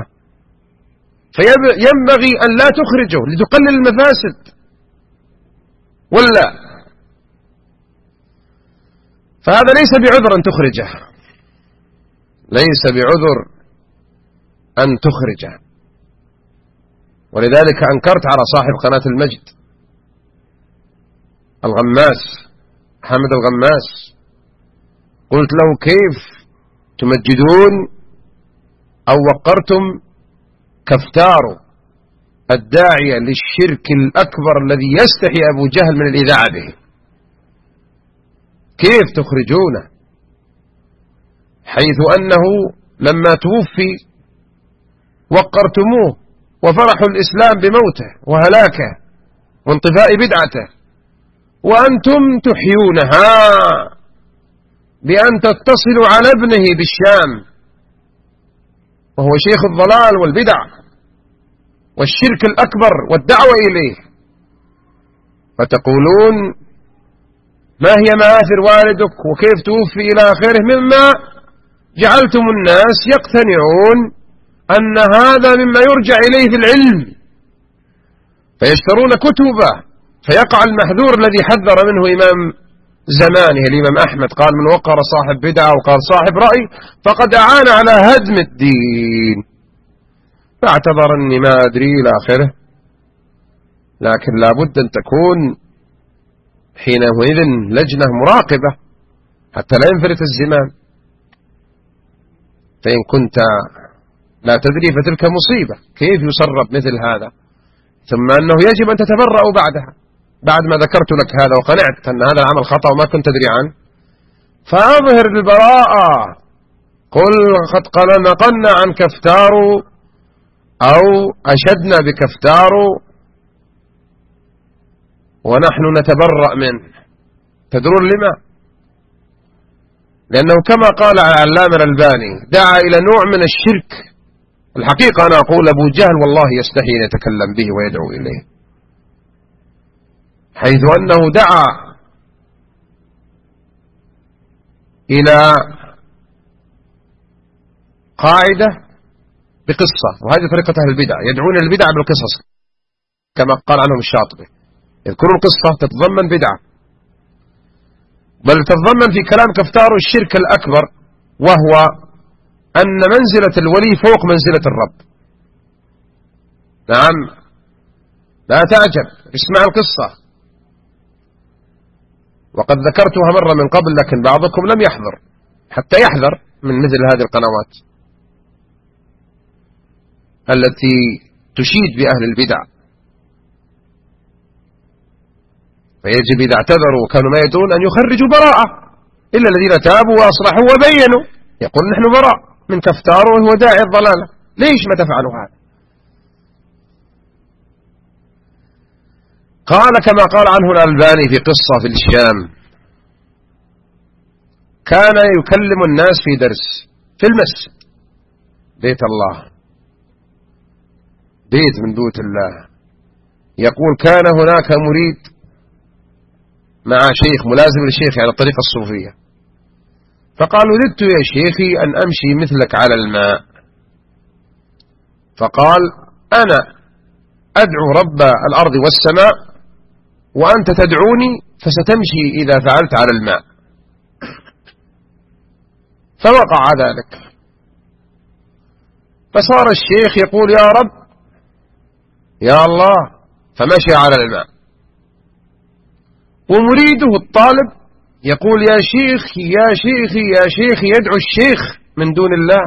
فينبغي أن لا تخرجه لتقلل المفاسد، ولا فهذا ليس بعذر أن تخرجه، ليس بعذر أن تخرجه. ولذلك أنكرت على صاحب قناة المجد الغماس حمد الغماس، قلت له كيف تمجدون أو وقرتم كفتارو الداعية للشرك الأكبر الذي يستحي أبو جهل من الإذاعة به، كيف تخرجونه حيث أنه لما توفي وقرتموه وفرحوا الإسلام بموته وهلاكه وانطفاء بدعته، وأنتم تحيونها بأن تتصلوا على ابنه بالشام وهو شيخ الضلال والبدع والشرك الأكبر والدعوة إليه، فتقولون ما هي مآثر والدك وكيف توفي إلى آخره، مما جعلتم الناس يقتنعون أن هذا مما يرجع إليه في العلم، فيشترون كتبه، فيقع المحذور الذي حذر منه إمام زمانه الإمام أحمد، قال من وقر صاحب بدعة وقال صاحب رأي فقد أعان على هدم الدين، فاعتذر أني ما أدري إلى آخره. لكن لابد أن تكون حينئذ لجنة مراقبة حتى لا ينفرط الزمام، فإن كنت لا تدري فتلك مصيبة. كيف يسرب مثل هذا؟ ثم أنه يجب أن تتبرأ بعدها، بعد ما ذكرت لك هذا وقنعت أن هذا العمل خطأ وما كنت تدري عنه، فأظهر البراءة، قل قد قال نقلنا عن كفتارو أو أشدنا بكفتارو ونحن نتبرأ منه. تدرون لما؟ لأنه كما قال العلامة الألباني دعا إلى نوع من الشرك. الحقيقة أنا أقول أبو جهل والله يستحي أن يتكلم به ويدعو إليه، حيث أنه دعا إلى قاعدة بقصة، وهذه طريقة أهل البدع، يدعون البدع بالقصص كما قال عنهم الشاطبي، يذكرون قصة تتضمن بدعة، بل تتضمن في كلام كفتار الشرك الأكبر، وهو أن منزلة الولي فوق منزلة الرب. نعم، لا تعجب، اسمع القصة. وقد ذكرتها مرة من قبل لكن بعضكم لم يحضر، حتى يحذر من مثل هذه القنوات التي تشيد بأهل البدع. فيجب إذا اعتذروا وكانوا ما يدرون أن يخرجوا براءة، إلا الذين تابوا وأصلحوا وبينوا يقول نحن براء من كفتار وهو داعي الضلالة. ليش ما تفعلوا هذا؟ قال كما قال عنه الألباني في قصة في الشام، كان يكلم الناس في درس في المسجد بيت الله، بيت من بيوت الله. يقول كان هناك مريد مع شيخ ملازم للشيخ على الطريقة الصوفية، فقال وددت يا شيخي أن أمشي مثلك على الماء، فقال أنا أدعو رب الأرض والسماء وأنت تدعوني فستمشي إذا فعلت على الماء. فوقع ذلك، فصار الشيخ يقول يا رب يا الله، فمشي على الماء، ومريده الطالب يقول يا شيخ يا شيخي يا شيخ، يدعو الشيخ من دون الله،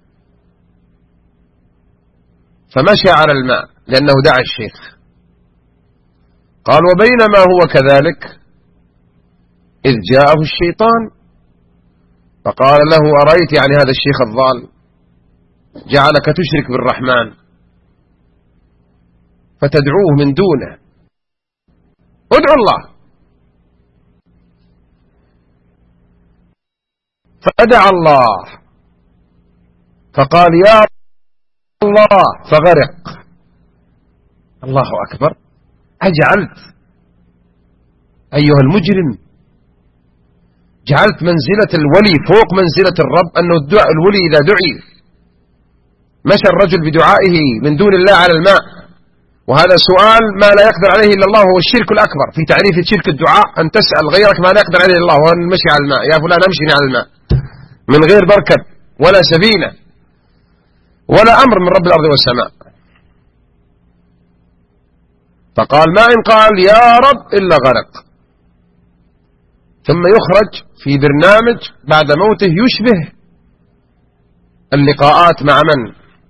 فمشى على الماء لأنه دعا الشيخ. قال وبينما هو كذلك إذ جاءه الشيطان فقال له أرأيت يعني هذا الشيخ الضال جعلك تشرك بالرحمن فتدعوه من دونه، ادعو الله. فدعا الله فقال يا الله فغرق. الله أكبر، أجعلت أيها المجرم جعلت منزلة الولي فوق منزلة الرب، أنه الدعاء الولي إذا دعي مشى الرجل بدعائه من دون الله على الماء، وهذا سؤال ما لا يقدر عليه إلا الله، هو الشرك الأكبر. في تعريف شرك الدعاء أن تسأل غيرك ما لا يقدر عليه الله، وأن المشي على الماء، يا فلان أمشي على الماء من غير مركب ولا سفينة ولا أمر من رب الأرض والسماء. فقال ما إن قال يا رب إلا غرق. ثم يخرج في برنامج بعد موته يشبه اللقاءات مع من؟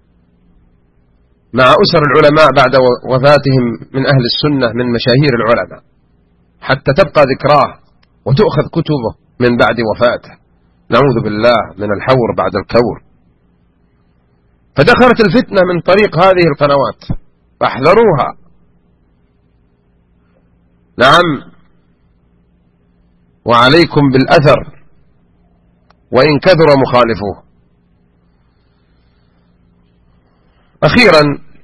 مع أسر العلماء بعد وفاتهم من أهل السنة من مشاهير العلماء، حتى تبقى ذكراه وتؤخذ كتبه من بعد وفاته. نعوذ بالله من الحور بعد الكور. فدخلت الفتنة من طريق هذه القنوات فاحذروها. نعم، وعليكم بالأثر وإن كثر مخالفوه. أخيرا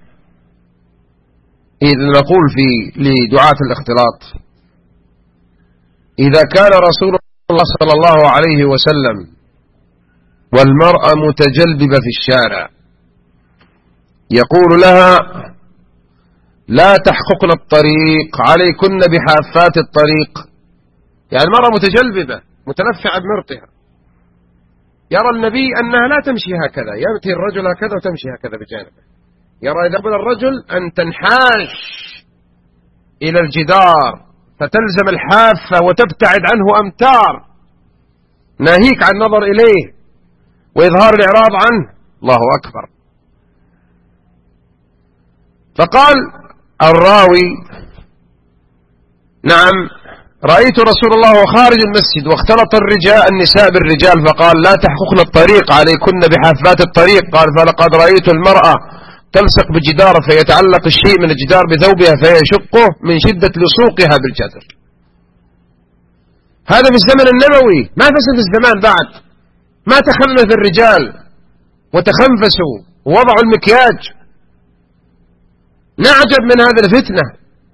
إذا نقول في لدعاة الاختلاط، إذا كان رسول الله صلى الله عليه وسلم والمرأة متجلببة في الشارع يقول لها لا تحققن الطريق عليكن بحافات الطريق، يعني المرأة متجلببة متنفعة بمرطها، يرى النبي أنها لا تمشي هكذا، يأتي الرجل هكذا وتمشي هكذا بجانبه، يرى إذا قبل الرجل أن تنحاش إلى الجدار فتلزم الحافة وتبتعد عنه أمتار، ناهيك عن النظر إليه وإظهار الإعراض عنه. الله أكبر. فقال الراوي نعم رأيت رسول الله وخارج المسجد واختلط الرجال النساء بالرجال فقال لا تحققن الطريق عليكن بحافات الطريق، قال فلقد رأيت المرأة تلصق بجدار فيتعلق الشيء من الجدار بثوبها فيشقه من شدة لصوقها بالجدر. هذا في الزمن النبوي، ما فسد الزمان بعد، ما تخنث الرجال وتخنفسوا ووضعوا المكياج. نعجب من هذه الفتنة.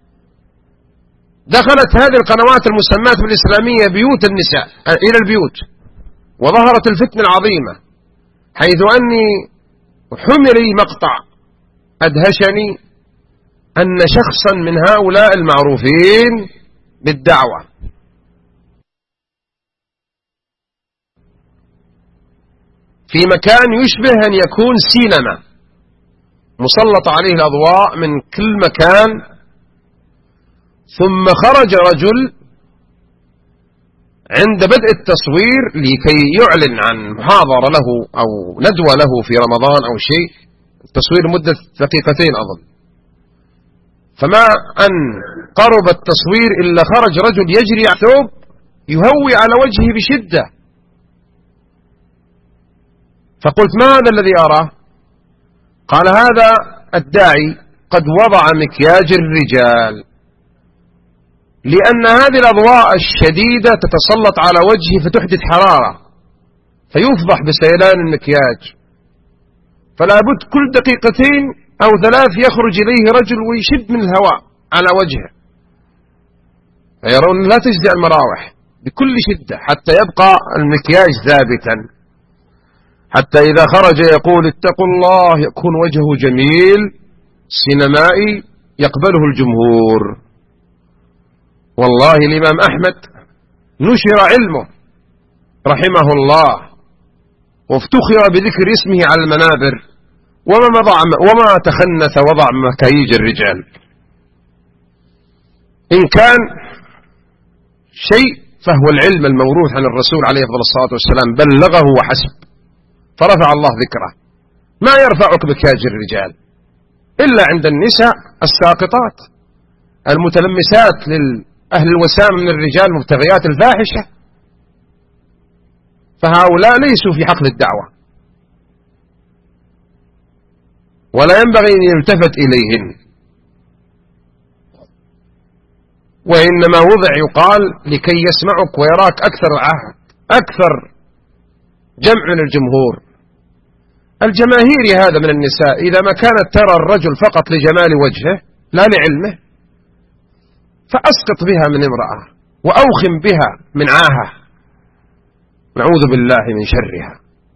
دخلت هذه القنوات المسمات بالإسلامية بيوت النساء إلى البيوت، وظهرت الفتنة العظيمة، حيث أني حمل لي مقطع أدهشني أن شخصا من هؤلاء المعروفين بالدعوة في مكان يشبه أن يكون سينما مسلط عليه الأضواء من كل مكان، ثم خرج رجل عند بدء التصوير لكي يعلن عن محاضرة له أو ندوة له في رمضان أو شيء، التصوير مدة دقيقتين أظن، فما أن قرب التصوير إلا خرج رجل يجري على ثوب يهوي على وجهه بشدة، فقلت ما هذا الذي أراه؟ قال هذا الداعي قد وضع مكياج الرجال، لأن هذه الأضواء الشديدة تتسلط على وجهه فتحدث حرارة فيفضح بسيلان المكياج، فلا بد كل دقيقتين أو ثلاث يخرج إليه رجل ويشد من الهواء على وجهه، فيرون لا تجزع المراوح بكل شدة حتى يبقى المكياج ثابتا، حتى إذا خرج يقول اتقوا الله يكون وجهه جميل سينمائي يقبله الجمهور. والله الإمام أحمد نشر علمه رحمه الله وافتخر بذكر اسمه على المنابر، وما, وضع وما تخنث وضع مكاييج الرجال. إن كان شيء فهو العلم الموروث عن الرسول عليه الصلاة والسلام بلغه وحسب، فرفع الله ذكره. ما يرفعك مكياج الرجال إلا عند النساء الساقطات المتلمسات لأهل الوسام من الرجال مبتغيات الفاحشة، فهؤلاء ليسوا في حقل الدعوة ولا ينبغي أن يلتفت إليهن، وإنما وضع يقال لكي يسمعك ويراك أكثر عهد أكثر جمع من الجمهور. الجماهير هذا من النساء إذا ما كانت ترى الرجل فقط لجمال وجهه لا لعلمه فأسقط بها من امرأة وأوخم بها من عاهة، نعوذ بالله من شرها.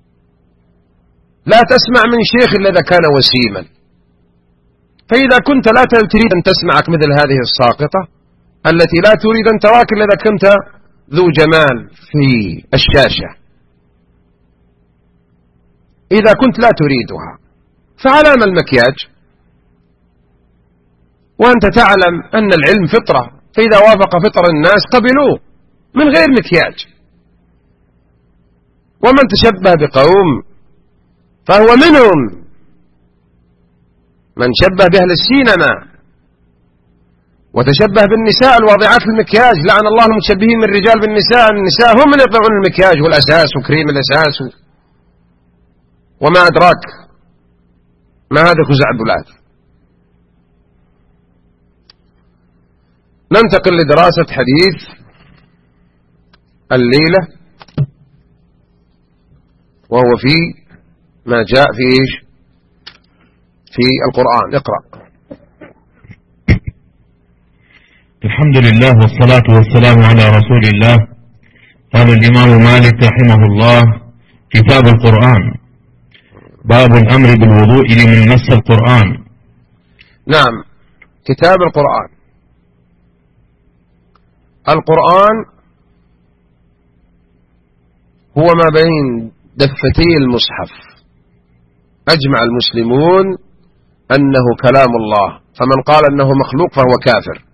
لا تسمع من شيخ إلا إذا كان وسيما، فإذا كنت لا تريد أن تسمعك مثل هذه الساقطة التي لا تريد أن تراك إلا إذا كنت ذو جمال في الشاشة، إذا كنت لا تريدها فعلام المكياج؟ وأنت تعلم أن العلم فطرة، فإذا وافق فطر الناس قبلوه من غير مكياج. ومن تشبه بقوم فهو منهم، من شبه بأهل السينما وتشبه بالنساء الواضعات المكياج، لعن الله المتشبهين من الرجال بالنساء، النساء هم من يضعون المكياج والأساس وكريم الأساس وما أدراك ما هذا خزعبلات. ننتقل لدراسة حديث الليلة، وهو في ما جاء في إيش في القرآن. اقرأ. الحمد لله والصلاة والسلام على رسول الله. قال الإمام مالك رحمه الله: كتاب القرآن، باب الأمر بالوضوء لمن مس القرآن. نعم، كتاب القرآن. القرآن هو ما بين دفتي المصحف، أجمع المسلمون أنه كلام الله، فمن قال أنه مخلوق فهو كافر.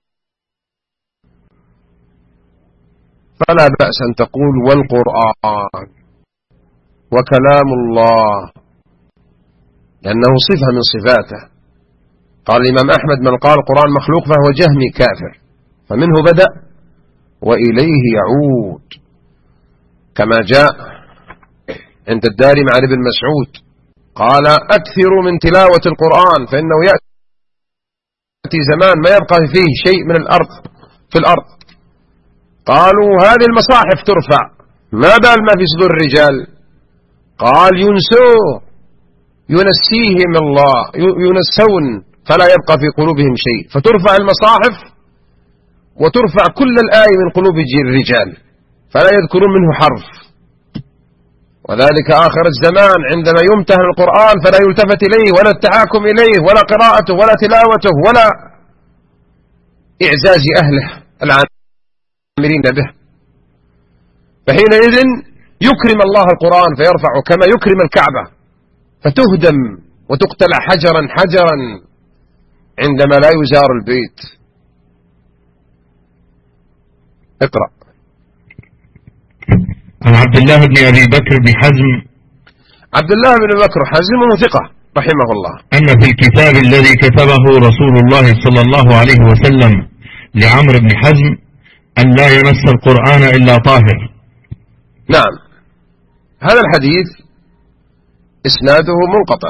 فلا بأس أن تقول والقرآن وكلام الله، لأنه صفة من صفاته. قال الإمام أحمد: من قال القرآن مخلوق فهو جهمي كافر، فمنه بدأ وإليه يعود، كما جاء عند الدارمي عن ابن مسعود قال: أكثروا من تلاوة القرآن فإنه يأتي زمان ما يبقى فيه شيء من الأرض في الأرض. قالوا: هذه المصاحف ترفع، ما بال ما في صدور الرجال؟ قال: ينسوه، ينسيهم الله، ينسون فلا يبقى في قلوبهم شيء، فترفع المصاحف وترفع كل الآية من قلوب الرجال فلا يذكرون منه حرف. وذلك آخر الزمان عندما يمتهن القرآن فلا يلتفت إليه ولا التحاكم إليه ولا قراءته ولا تلاوته ولا إعزاز أهله العاملين به، فحينئذ يكرم الله القرآن فيرفعه كما يكرم الكعبة، فتهدم وتقتلع حجرا حجرا عندما لا يزار البيت. اقرأ. عن عبد الله بن أبي بكر بن حزم عبد الله بن بكر حزم ثقة رحمه الله أن في الكتاب الذي كتبه رسول الله صلى الله عليه وسلم لعمرو بن حزم أن لا يمس القرآن إلا طاهر. نعم، هذا الحديث إسناده منقطع.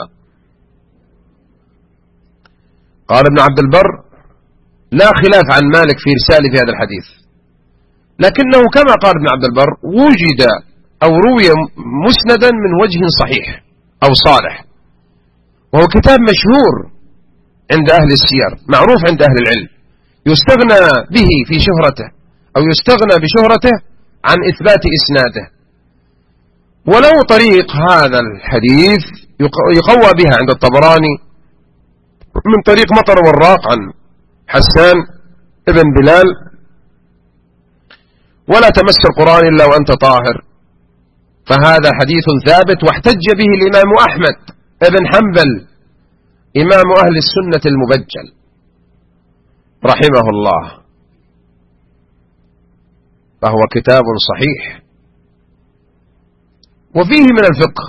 قال ابن عبد البر: لا خلاف عن مالك في إرساله في هذا الحديث، لكنه كما قال ابن عبد البر وجد أو روي مسندا من وجه صحيح أو صالح، وهو كتاب مشهور عند أهل السير، معروف عند أهل العلم، يستغنى به في شهرته أو يستغنى بشهرته عن إثبات إسناده. ولو طريق هذا الحديث يقوى بها عند الطبراني من طريق مطر وراق عن حسان ابن بلال: ولا تمس القرآن إلا وأنت طاهر، فهذا حديث ثابت، واحتج به الإمام أحمد ابن حنبل إمام أهل السنة المبجل رحمه الله، فهو كتاب صحيح. وفيه من الفقه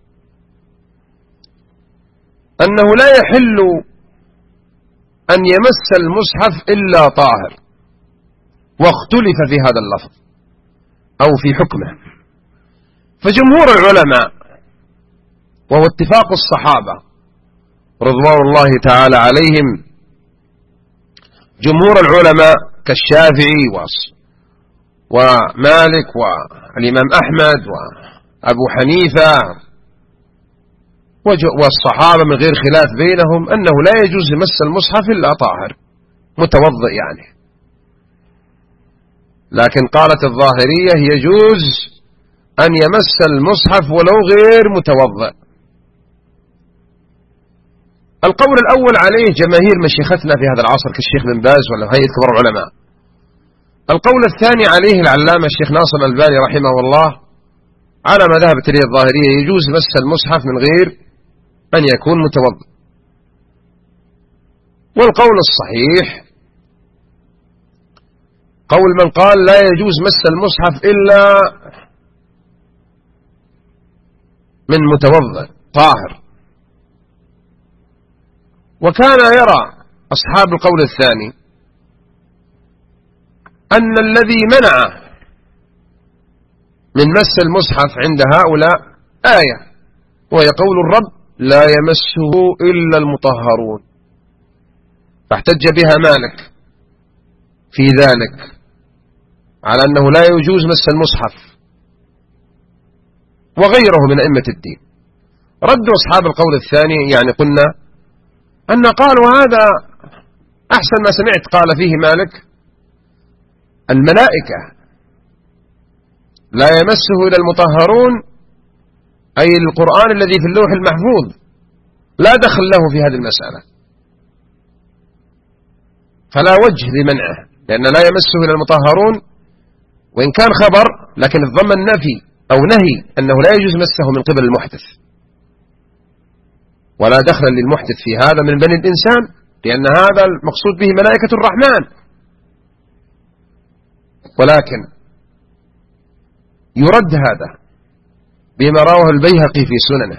أنه لا يحل أن يمس المصحف إلا طاهر، واختلف في هذا اللفظ أو في حكمه. فجمهور العلماء، وهو اتفاق الصحابة رضوان الله تعالى عليهم، جمهور العلماء كالشافعي ومالك والإمام أحمد وأبو حنيفة والصحابة من غير خلاف بينهم أنه لا يجوز مس المصحف إلا طاهر متوضئ يعني. لكن قالت الظاهرية يجوز أن يمس المصحف ولو غير متوضئ. القول الأول عليه جماهير مشيختنا في هذا العصر كالشيخ بن باز ولا هيئة كبار العلماء. القول الثاني عليه العلامة الشيخ ناصر الألباني رحمه الله على ما ذهبت إليه الظاهرية: يجوز مس المصحف من غير أن يكون متوضئ. والقول الصحيح قول من قال لا يجوز مس المصحف إلا من متوضئ طاهر. وكان يرى أصحاب القول الثاني أن الذي منع من مس المصحف عند هؤلاء آية، وهي قول الرب: لا يمسه إلا المطهرون، فاحتج بها مالك في ذلك على أنه لا يجوز مس المصحف، وغيره من أئمة الدين. ردوا أصحاب القول الثاني، يعني قلنا أن قالوا هذا أحسن ما سمعت قال فيه مالك: الملائكة لا يمسه إلا المطهرون، أي القرآن الذي في اللوح المحفوظ لا دخل له في هذه المسألة، فلا وجه لمنعه، لأن لا يمسه إلا المطهرون وإن كان خبر لكن الضمن نفي أو نهي أنه لا يجوز مسه من قبل المحدث، ولا دخل للمحدث في هذا من بني الإنسان، لأن هذا المقصود به ملائكة الرحمن. ولكن يرد هذا بما رواه البيهقي في سننه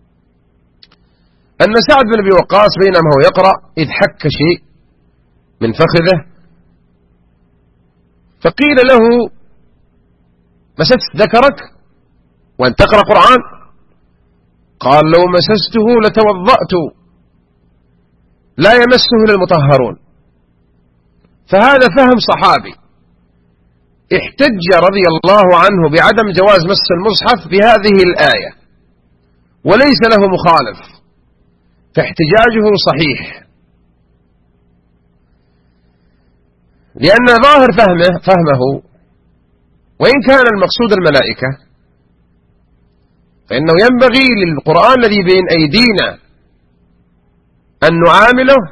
أن سعد بن أبي وقاص بينما هو يقرأ إذ حك شيء من فخذه، فقيل له: مسست ذكرك وأن تقرأ قرآن؟ قال: لو مسسته لتوضأت، لا يمسه إلا المطهرون. فهذا فهم صحابي احتج رضي الله عنه بعدم جواز مس المصحف بهذه الآية، وليس له مخالف، فاحتجاجه صحيح، لأن ظاهر فهمه فهمه وإن كان المقصود الملائكة، فإنه ينبغي للقرآن الذي بين أيدينا أن نعامله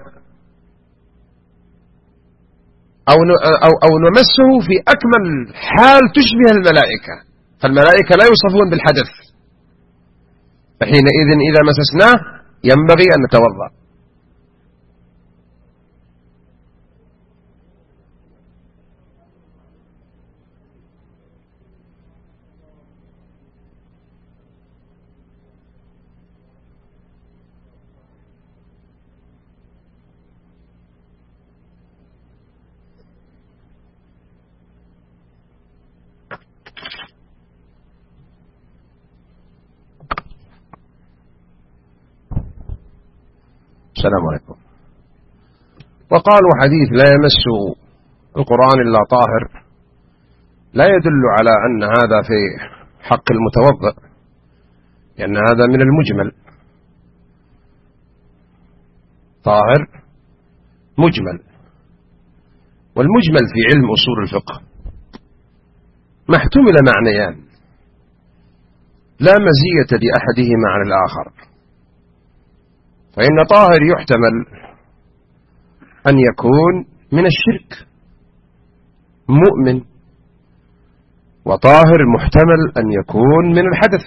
أو أو أو نمسه في أكمل حال تشبه الملائكة، فالملائكة لا يوصفون بالحدث، فحينئذ إذا مسسناه ينبغي أن نتوضأ. السلام عليكم. وقالوا حديث لا يمس القرآن إلا طاهر لا يدل على أن هذا في حق المتوضئ، لأن هذا من المجمل. طاهر مجمل، والمجمل في علم أصول الفقه ما احتمل معنيان لا مزية لأحدهما عن الآخر، فإن طاهر يحتمل أن يكون من الشرك مؤمن، وطاهر محتمل أن يكون من الحدث.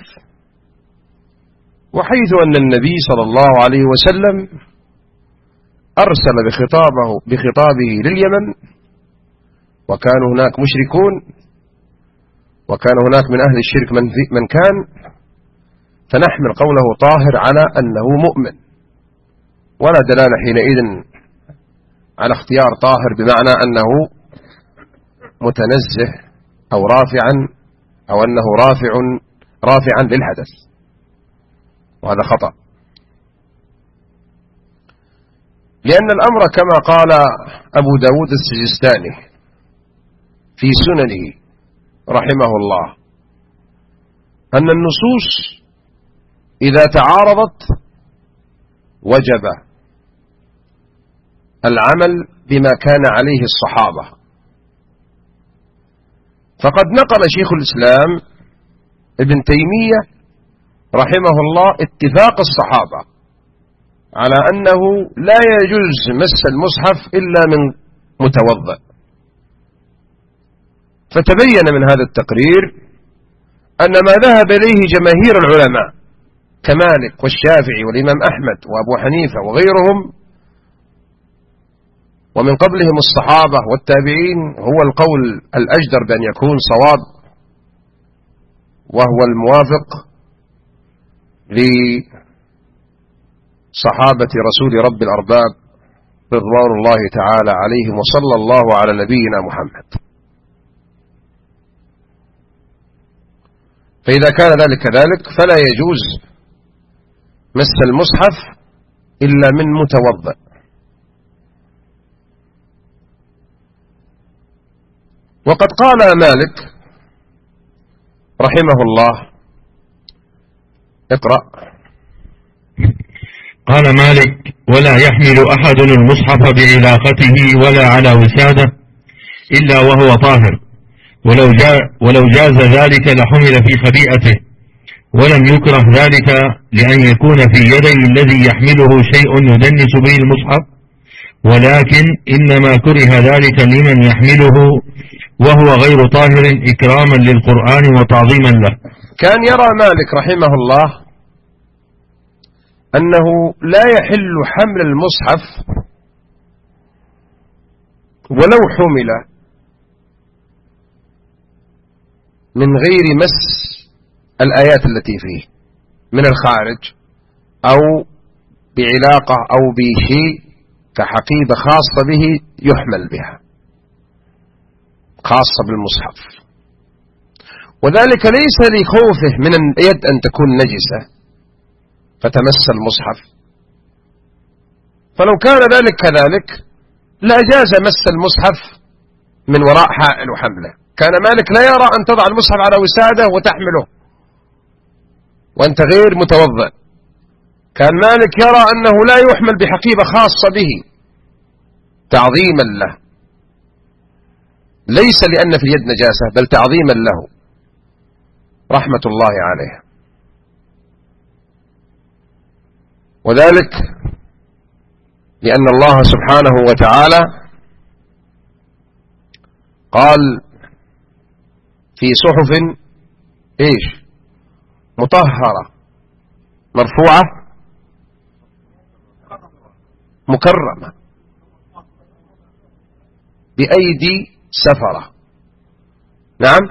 وحيث أن النبي صلى الله عليه وسلم أرسل بخطابه, بخطابه لليمن، وكانوا هناك مشركون، وكان هناك من أهل الشرك من, من كان، فنحمل قوله طاهر على أنه مؤمن، ولا دلالة حينئذ على اختيار طاهر بمعنى أنه متنزه أو رافعا، أو أنه رافع رافعا للحدث، وهذا خطأ. لأن الأمر كما قال أبو داود السجستاني في سننه رحمه الله، أن النصوص إذا تعارضت وجب العمل بما كان عليه الصحابة. فقد نقل شيخ الإسلام ابن تيمية رحمه الله اتفاق الصحابة على أنه لا يجوز مس المصحف إلا من متوضئ. فتبين من هذا التقرير أن ما ذهب إليه جماهير العلماء كمالك والشافعي والإمام أحمد وأبو حنيفة وغيرهم ومن قبلهم الصحابة والتابعين هو القول الأجدر بأن يكون صواب، وهو الموافق لصحابة رسول رب الأرباب رضوان الله تعالى عليهم، وصلى الله على نبينا محمد. فإذا كان ذلك كذلك فلا يجوز مس المصحف إلا من متوضئ. وقد قال مالك رحمه الله، اقرأ. قال مالك: ولا يحمل أحد المصحف بعلاقته ولا على وسادة إلا وهو طاهر، ولو, جا ولو جاز ذلك لحمل في خبيئته، ولم يكره ذلك لأن يكون في يدي الذي يحمله شيء يدنس به المصحف، ولكن إنما كره ذلك لمن يحمله وهو غير طاهر إكراما للقرآن وتعظيما له. كان يرى مالك رحمه الله أنه لا يحل حمل المصحف ولو حمل من غير مس الآيات التي فيه من الخارج، أو بعلاقة أو بشيء كحقيبة خاصة به يحمل بها، خاصة بالمصحف. وذلك ليس لخوفه من اليد أن تكون نجسة فتمس المصحف، فلو كان ذلك كذلك لا جاز مس المصحف من وراء حائل وحمله. كان مالك لا يرى أن تضع المصحف على وسادة وتحمله وأنت غير متوضئ. كان مالك يرى أنه لا يحمل بحقيبة خاصة به تعظيما له، ليس لأن في اليد نجاسة بل تعظيما له رحمة الله عليه. وذلك لأن الله سبحانه وتعالى قال في صحف إيش مطهرة مرفوعة مكرمة بأيدي سفرة. نعم،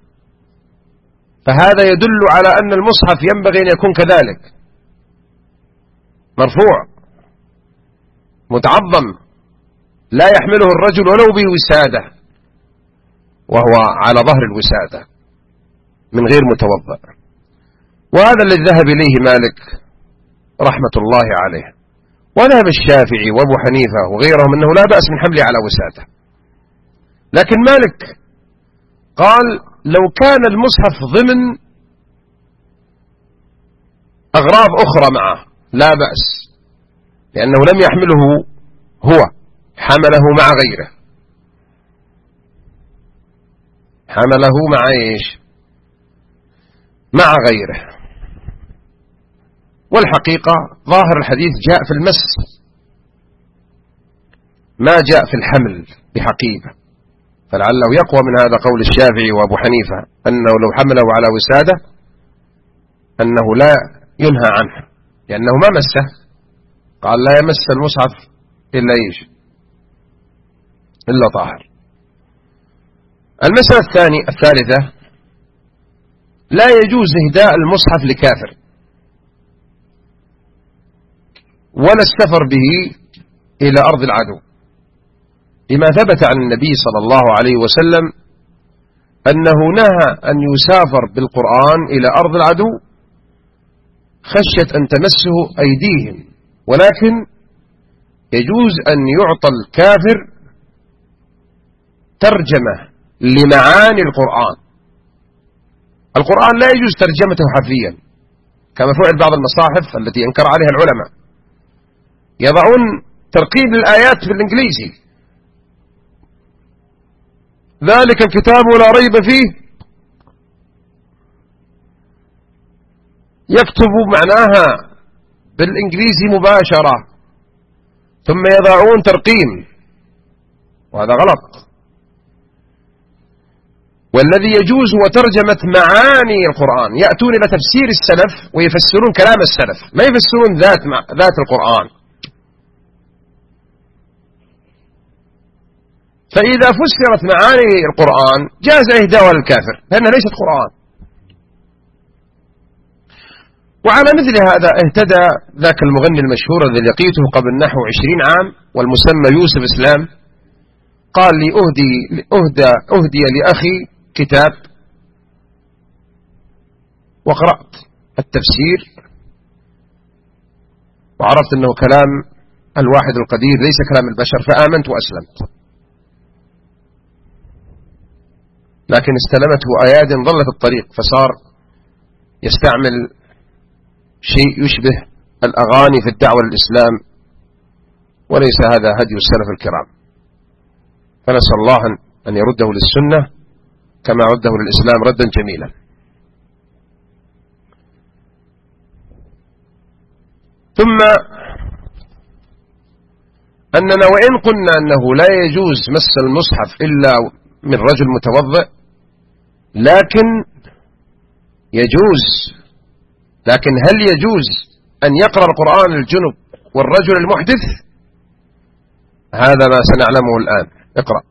فهذا يدل على أن المصحف ينبغي أن يكون كذلك مرفوع متعظم، لا يحمله الرجل ولو بوسادة وهو على ظهر الوسادة من غير متوضئ. وهذا الذي ذهب إليه مالك رحمة الله عليه، وذهب الشافعي وابو حنيفة وغيرهم أنه لا بأس من حمله على وسادة، لكن مالك قال لو كان المصحف ضمن أغراض أخرى معه لا بأس، لأنه لم يحمله هو، حمله مع غيره، حمله مع إيش؟ مع غيره. والحقيقة ظاهر الحديث جاء في المس ما جاء في الحمل بحقيقة، فلعله يقوى من هذا قول الشافعي وأبو حنيفة أنه لو حمله على وسادة أنه لا ينهى عنه، لأنه ما مسه، قال لا يمس المصحف إلا إيش؟ إلا طاهر. المسألة الثانية الثالثة لا يجوز إهداء المصحف لكافر ولا السفر به إلى أرض العدو، لما ثبت عن النبي صلى الله عليه وسلم أنه نهى أن يسافر بالقرآن إلى أرض العدو خشية أن تمسه أيديهم، ولكن يجوز أن يعطى الكافر ترجمة لمعاني القرآن. القرآن لا يجوز ترجمته حرفيا كما فعل بعض المصاحف التي أنكر عليها العلماء، يضعون ترقيم الآيات بالإنجليزي، ذلك الكتاب لا ريب فيه، يكتب معناها بالإنجليزي مباشرة ثم يضعون ترقيم، وهذا غلط. والذي يجوز هو ترجمة معاني القرآن، يأتون إلى تفسير السلف ويفسرون كلام السلف، ما يفسرون ذات ذات القرآن. فإذا فسرت معاني القرآن جاز إهداؤها للكافر لأنها ليست قرآن. وعلى مثل هذا اهتدى ذاك المغني المشهور الذي لقيته قبل نحو عشرين عام والمسمى يوسف إسلام، قال لي أهدي, أهدى, أهدي لأخي كتاب وقرأت التفسير وعرفت أنه كلام الواحد القدير ليس كلام البشر، فآمنت وأسلمت، لكن استلمته أياد ضلت الطريق فصار يستعمل شيء يشبه الأغاني في الدعوة للإسلام، وليس هذا هدي السلف الكرام. فنسأل الله أن يرده للسنة كما رده للإسلام ردا جميلا. ثم أننا وإن قلنا أنه لا يجوز مس المصحف إلا من رجل متوضئ، لكن يجوز، لكن هل يجوز أن يقرأ القرآن الجنب والرجل المحدث؟ هذا ما سنعلمه الآن. اقرأ.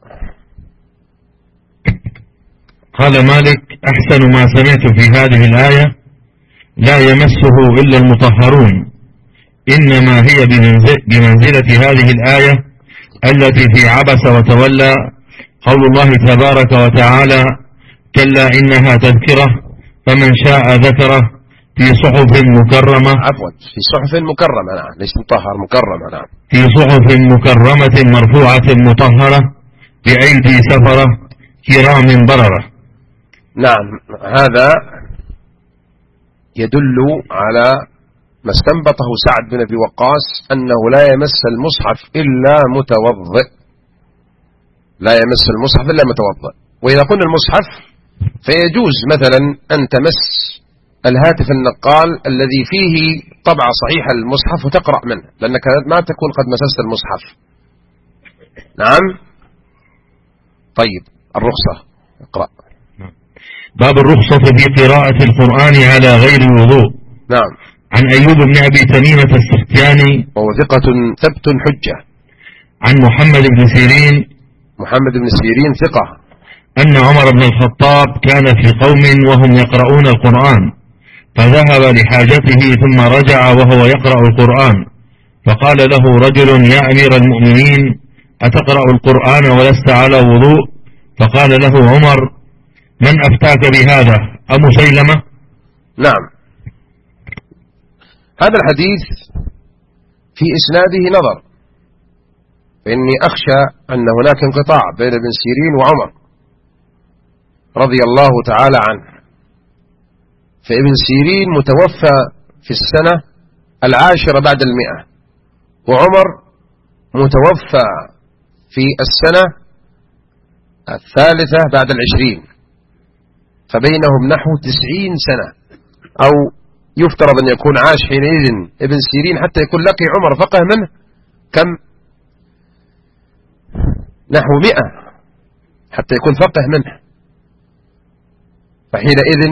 قال مالك: أحسن ما سمعت في هذه الآية لا يمسه إلا المطهرون، إنما هي بمنزلة هذه الآية التي في عبس وتولى قول الله تبارك وتعالى: كلا إنها تذكرة فمن شاء ذكره في صحف مكرمة. عفوا في صحف مكرمة، نعم، ليس مطهر، مكرمة، نعم، في صحف مكرمة مرفوعة مطهرة بأيدي سفرة كرام بررة. نعم، هذا يدل على ما استنبطه سعد بن أبي وقاص أنه لا يمس المصحف إلا متوضئ، لا يمس المصحف إلا متوضئ. وإذا قلنا المصحف فيجوز مثلا أن تمس الهاتف النقال الذي فيه طبعة صحيحة للمصحف وتقرأ منه، لأنك ما تكون قد مسست المصحف. نعم. طيب، الرخصة، اقرأ. باب الرخصة في قراءة القرآن على غير الوضوء. نعم. عن أيوب بن أبي تميمة السختياني وهو ثقة ثبت حجة. عن محمد بن سيرين محمد بن سيرين ثقة أن عمر بن الخطاب كان في قوم وهم يقرؤون القرآن، فذهب لحاجته ثم رجع وهو يقرأ القرآن، فقال له رجل: يا أمير المؤمنين، أتقرأ القرآن ولست على وضوء؟ فقال له عمر: من أفتاك بهذا، أمسيلمة؟ نعم. هذا الحديث في إسناده نظر، فإني أخشى أن هناك انقطاع بين ابن سيرين وعمر رضي الله تعالى عنه. فابن سيرين متوفى في السنة العاشرة بعد المئة، وعمر متوفى في السنة الثالثة بعد العشرين، فبينهم نحو تسعين سنة، أو يفترض أن يكون عاش حينئذ ابن سيرين حتى يكون لقي عمر فقه منه كم؟ نحو مئة حتى يكون فقه منه. فحينئذ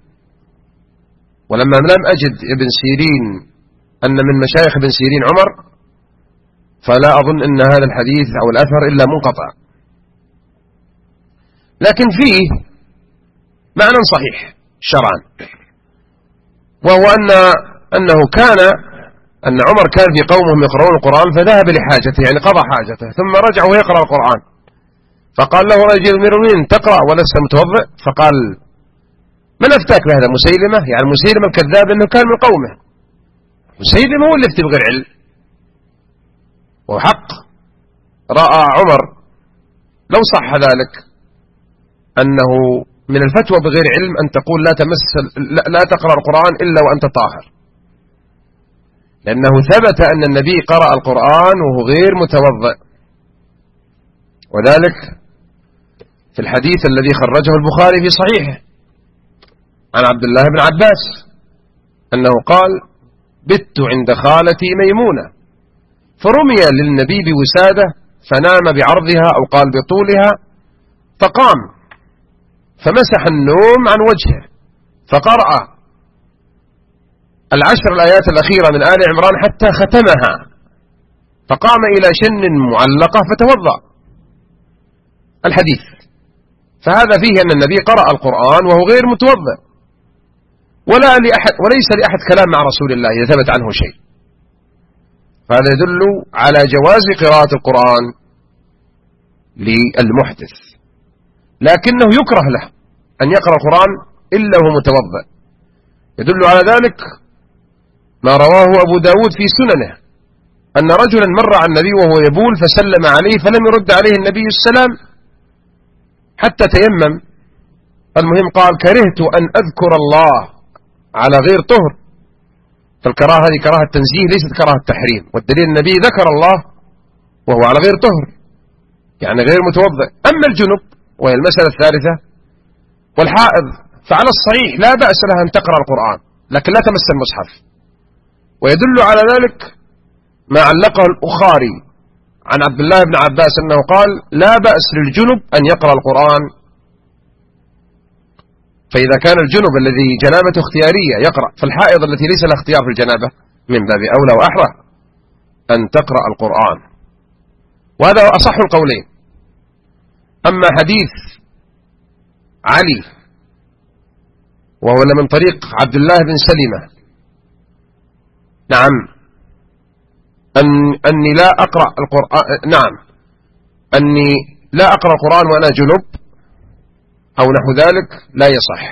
ولما لم أجد ابن سيرين أن من مشايخ ابن سيرين عمر، فلا أظن أن هذا الحديث أو الأثر إلا منقطع، لكن فيه معنى صحيح شرعا، وهو أن أنه كان أن عمر كان في قومهم يقرؤون القرآن فذهب لحاجته، يعني قضى حاجته، ثم رجع ويقرأ القرآن، فقال له رجل أمير المؤمنين تقرأ ولست متوضئ؟ فقال من أفتاك بهذا؟ مسيلمة، يعني مسيلمة الكذاب أنه كان من قومه، مسيلمة هو اللي يفتي بغير علم. وحق رأى عمر لو صح ذلك أنه من الفتوى بغير علم أن تقول لا تمس لا, لا تقرأ القرآن إلا وأنت طاهر، لأنه ثبت أن النبي قرأ القرآن وهو غير متوضئ، وذلك في الحديث الذي خرجه البخاري في صحيحه عن عبد الله بن عباس أنه قال بت عند خالتي ميمونة فرمي للنبي بوسادة فنام بعرضها أو قال بطولها، فقام فمسح النوم عن وجهه فقرأ العشر الآيات الأخيرة من آل عمران حتى ختمها، فقام إلى شن معلقة فتوضأ. الحديث فهذا فيه أن النبي قرأ القرآن وهو غير متوضئ، ولا لأحد وليس لأحد كلام مع رسول الله إذا ثبت عنه شيء، فهذا يدل على جواز قراءة القرآن للمحدث، لكنه يكره له أن يقرأ القرآن إلا وهو متوضئ. يدل على ذلك ما رواه أبو داود في سننه أن رجلا مر على النبي وهو يبول فسلم عليه فلم يرد عليه النبي السلام حتى تيمم. المهم قال كرهت أن أذكر الله على غير طهر، فالكراهة هذه كراهة تنزيه ليست كراهة تحريم، والدليل النبي ذكر الله وهو على غير طهر يعني غير متوضئ. أما الجنب وهي المسألة الثالثة والحائض فعلى الصحيح لا بأس لها أن تقرأ القرآن لكن لا تمس المصحف، ويدل على ذلك ما علقه البخاري عن عبد الله بن عباس أنه قال لا بأس للجنب أن يقرأ القرآن، فإذا كان الجنب الذي جنابته اختيارية يقرأ، فالحائض التي ليس لها اختيار في الجنابة من باب أولى وأحرى أن تقرأ القرآن، وهذا أصح القولين. أما حديث علي وهو من طريق عبد الله بن سلمة نعم أن أني لا أقرأ القرآن نعم أني لا أقرأ القرآن وأنا جنب أو نحو ذلك لا يصح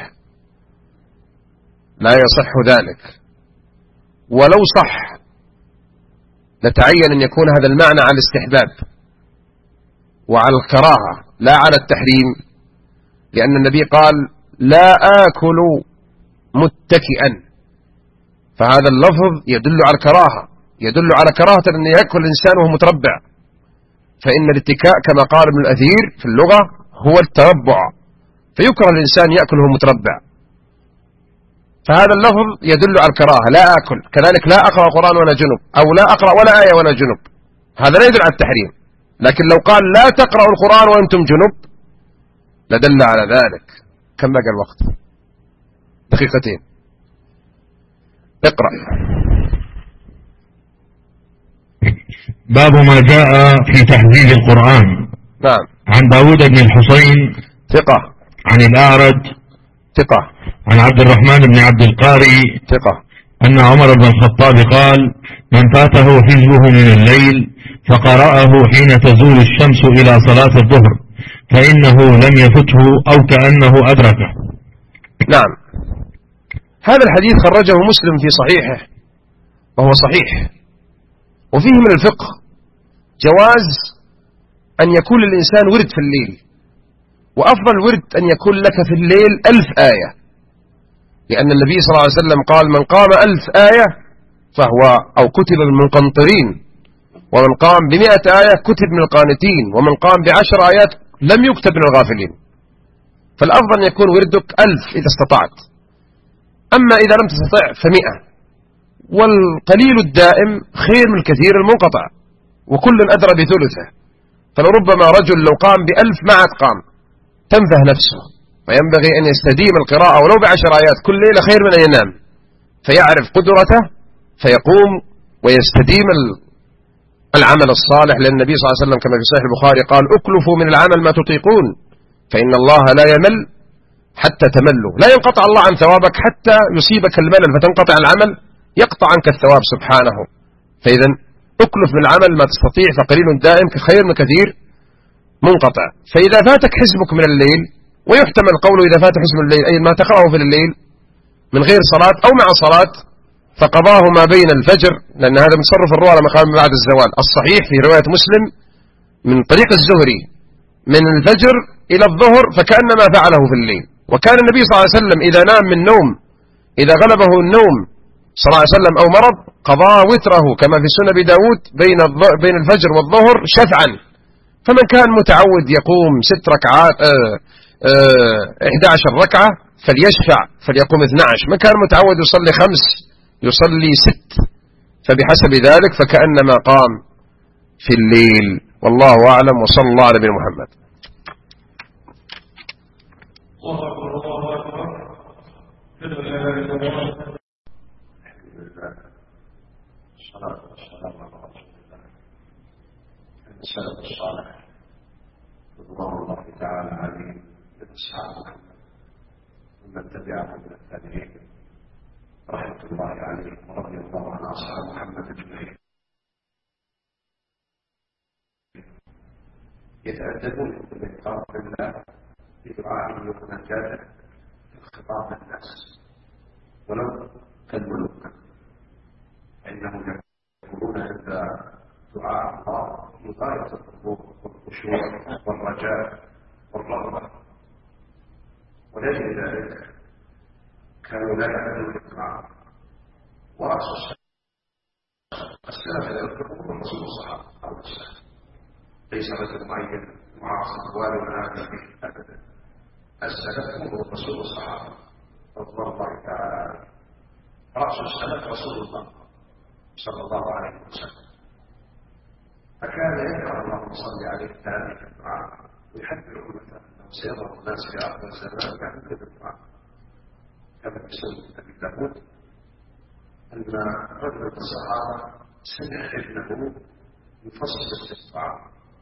لا يصح ذلك، ولو صح لتعين أن يكون هذا المعنى على الاستحباب وعلى الكراهة لا على التحريم، لأن النبي قال لا آكل متكئا، فهذا اللفظ يدل على الكراهة، يدل على كراهة أن يأكل الإنسان وهو متربع، فإن الاتكاء كما قال ابن الأثير في اللغة هو التربع، فيكره الإنسان يأكل وهو متربع، فهذا اللفظ يدل على الكراهة لا آكل. كذلك لا أقرأ القرآن وأنا جنب أو لا أقرأ ولا آية وأنا جنب، هذا لا يدل على التحريم، لكن لو قال لا تقرأوا القرآن وأنتم جنب لدل على ذلك. كم بقى الوقت؟ دقيقتين. اقرأ. باب ما جاء في تحديد القرآن. نعم. عن داود بن الحسين ثقة. عن الأعرج ثقة. عن عبد الرحمن بن عبد القاري ثقة أن عمر بن الخطاب قال من فاته حزبه من الليل فقرأه حين تزول الشمس إلى صلاة الظهر فإنه لم يفته أو كأنه أدركه. نعم، هذا الحديث خرجه مسلم في صحيحه وهو صحيح، وفيه من الفقه جواز أن يكون للإنسان ورد في الليل، وأفضل ورد أن يكون لك في الليل ألف آية، لأن النبي صلى الله عليه وسلم قال: من قام ألف آية فهو أو كتب من المقنطرين، ومن قام بمئة آية كتب من القانتين، ومن قام بعشر آيات لم يكتب من الغافلين. فالأفضل أن يكون وردك ألف إذا استطعت، أما إذا لم تستطع فمئة. والقليل الدائم خير من الكثير المنقطع، وكل أدرى بثلثه. فلربما رجل لو قام بألف ما عاد قام، تنفه نفسه، فينبغي أن يستديم القراءة ولو بعشر آيات كل ليلة خير من أن ينام، فيعرف قدرته فيقوم ويستديم العمل الصالح. لأن النبي صلى الله عليه وسلم كما في صحيح البخاري قال: اكلفوا من العمل ما تطيقون فإن الله لا يمل حتى تملوا. لا ينقطع الله عن ثوابك حتى يصيبك الملل فتنقطع العمل، يقطع عنك الثواب سبحانه. فإذا اكلف من العمل ما تستطيع، فقليل دائم خير من كثير منقطع. فإذا فاتك حزبك من الليل، ويحتمل قوله إذا فات حزب الليل أي ما تقرأه في الليل من غير صلاة أو مع صلاة، فقضاه ما بين الفجر، لأن هذا متصرف الرؤى لما قام بعد الزوال. الصحيح في رواية مسلم من طريق الزهري من الفجر إلى الظهر فكأنما فعله في الليل. وكان النبي صلى الله عليه وسلم إذا نام من نوم، إذا غلبه النوم صلى الله عليه وسلم أو مرض، قضى وتره كما في سنة أبي داود بين بين الفجر والظهر شفعا. فمن كان متعود يقوم ست ركعات آه آه إحدى عشر ركعة فليشفع فليقوم اثني عشر. من كان متعود يصلي خمس يصلي ست، فبحسب ذلك فكأنما قام في الليل. والله أعلم، وصلى الله على نبينا محمد. الصلاة والسلام على رسول الله السلف الصالح رضوان الله تعالى عليهم من أصحاب محمد ومن تبعهم من التابعين رحمة الله عليهم ورضي الله عن أصحاب محمد أجمعين. يتأدبون بالإقرار بالله بدعائه ومناجاته في خطاب الناس ولو كالملوك، فإنهم يقولون عند دعاء الله في غاية الخضوع والخشوع والرجاء والرغبة، ولأجل ذلك كانوا لا يعملون الدعاء. ورأس السلف يذكرهم الرسول الصحابة عليه السلام، ليس رجل معين معاصر والنا به أبدا. السلف هم الرسول الصحابة رضوان الله تعالى عليه. رأس السلف رسول الله صلى الله عليه وسلم، فكان يدعو اللهم صل عليه ذلك الدعاء ويحذر امته انه سيظهر الناس في اخر الزمان يعملون الدعاء. كما في سنة ابي داود ان رجل من الصحابه سمع ابنه يفصل الدعاء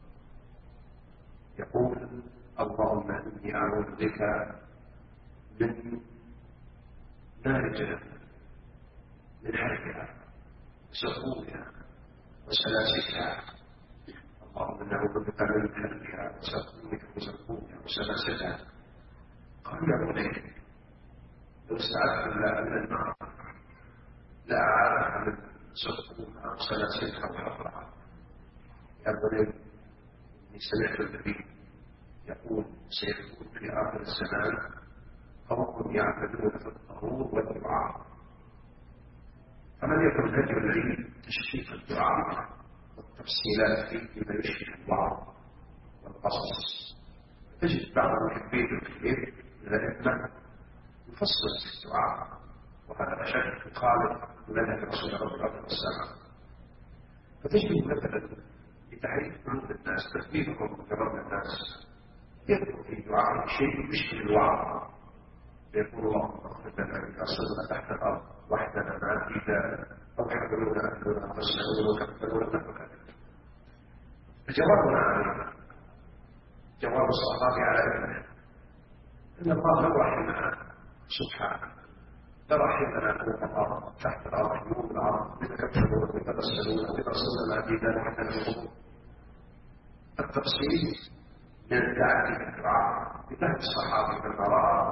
يقول: اللهم اني اعوذ بك من نار جهنم، من حرقها سقوطها وسلاسلها. اللهم نعوذ بك من حرقها وسقوطها وسقوطها وسلاسلها. قال: يا بني لو استعذت بالله من النار لا أعاذك من سقوطها وسلاسلها وحرقها. يا بني إني سمعت النبي يقول: سيكون في آخر الزمان قوم يعملون في الضرور والدعاء، فمن يكن هدي العلم تشريف الدعاء والتفصيلات فيه بما يشرف الله والقصص. تجد بعض المحبين الكبير من الأئمة يفصل في الدعاء، وهذا أشد خالق لنا رسول الله صلى الله عليه وسلم. فتجد مثلا لتحريك قلوب الناس تثبيتهم وكرم الناس يذكر في دعاء شيء يشبه الوعظ، يقول: اللهم اغفر لنا إذا صرنا تحت الأرض وحدنا مع الإيمان أو حملونا أهلنا فاسألونا وكفلونا وكذلك. فجوابنا عليه جواب الصحابي على ابنه إن الله لو رحمنا سبحانه لرحمنا فوق الأرض تحت الأرض يوم الأرض وكفلونا وتغسلونا وتصلنا مع الإيمان حتى نشكر. التفصيل من الداعي في الدعاء بفهم الصحابي من وراء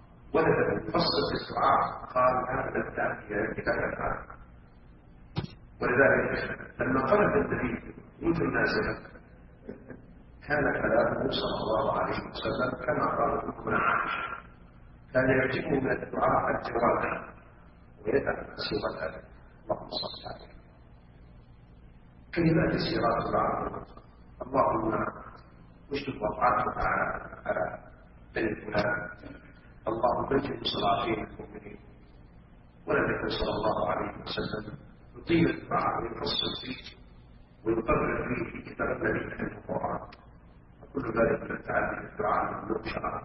ولد يفصل في الدعاء قال: هذا الداعي إلى الآن ولذلك لما قلب النبي منذ النازلة كان كلامه صلى الله عليه وسلم كما قال ابن عائشة كان يعجبه من الدعاء الجواب ويدعم سوى ذلك. اللهم صل عليه. كلمات سيرات العرب اللهم اشتد وقعتك على على بني فلان، اللهم اجعل صلاحين المؤمنين. ونبي صلى الله عليه وسلم يطيل الدعاء ويفصل فيه ويقرر فيه يتبنى به في القرآن، وكل ذلك من التعدي في الدعاء الممنوع شرعا.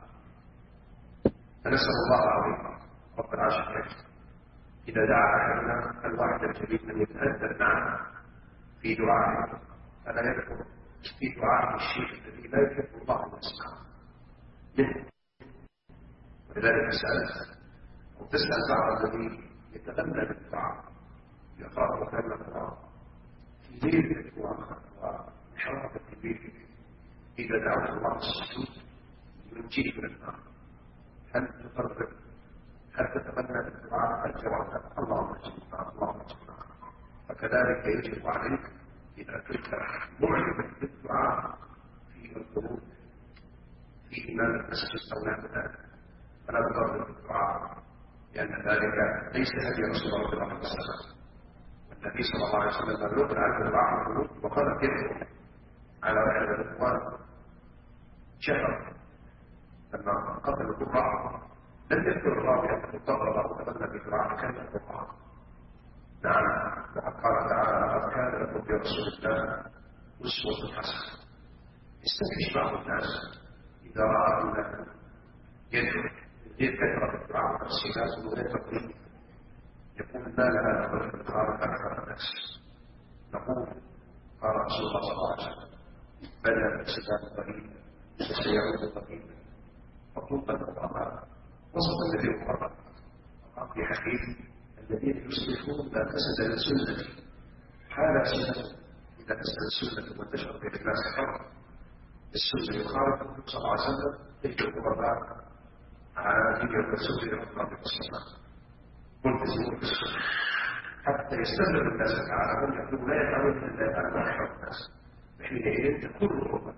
فنسأل الله العظيم رب العرش الكريم إذا دعا أحدنا الواحد الجليل أن يتأدب معه في دعائه، فلا يذكر في دعائه الشيء الذي لا يحب الله أن يسمعه منه. ولذلك سألت أو تسأل بعض الذي يتغنى بالدعاء يقرأ وكلم القرآن في ليل وحركة البيت إذا دعوت الله السجود ينجيه من النار، هل تقرب هل تتغنى بالدعاء؟ الجواب اللهم اجعلنا اللهم اجعلنا. فكذلك يجب عليك إذا كنت معجبا بالدعاء في القلوب في إمام المسجد أو نحو ذلك فلا تقرب بالدعاء، لأن ذلك ليس هدي رسول الله صلى الله عليه وسلم. النبي صلى الله عليه وسلم لم يكن عنه دعاء القلوب وقال يدعو على واحد الإخوان شهر لما قتلوا القرآن لم يذكر الله بأنه تقرب وتبنى بدعاء كان القرآن. نعم، وقد قال تعالى لقد كان لكم في رسول الله أسوة حسنة. يستنكش بعض الناس إذا رأى أن يدعو كثرة الدعاء والتفصيلات وغير تقليد يقول ما لها نقول قال أكثر الناس. نقول قال رسول الله صلى الله عليه وسلم بدأ الإسلام قليلا وسيعود قليلا فطوبى للغرباء. وصف الذي يقرب وقال في حديث الذين يصلحون ما فسد لسنة حال سنة إذا فسد السنة وانتشر في الناس حرب السنة يخالف صلى الله عليه وسلم تلك الغرباء على دين الرسول صلى الله عليه وسلم ملتزمون بالسنة حتى يستمر الناس تعالى هم يقولون لا يفعلون الا يفعل ما يحب الناس حينئذ تكون الغربة.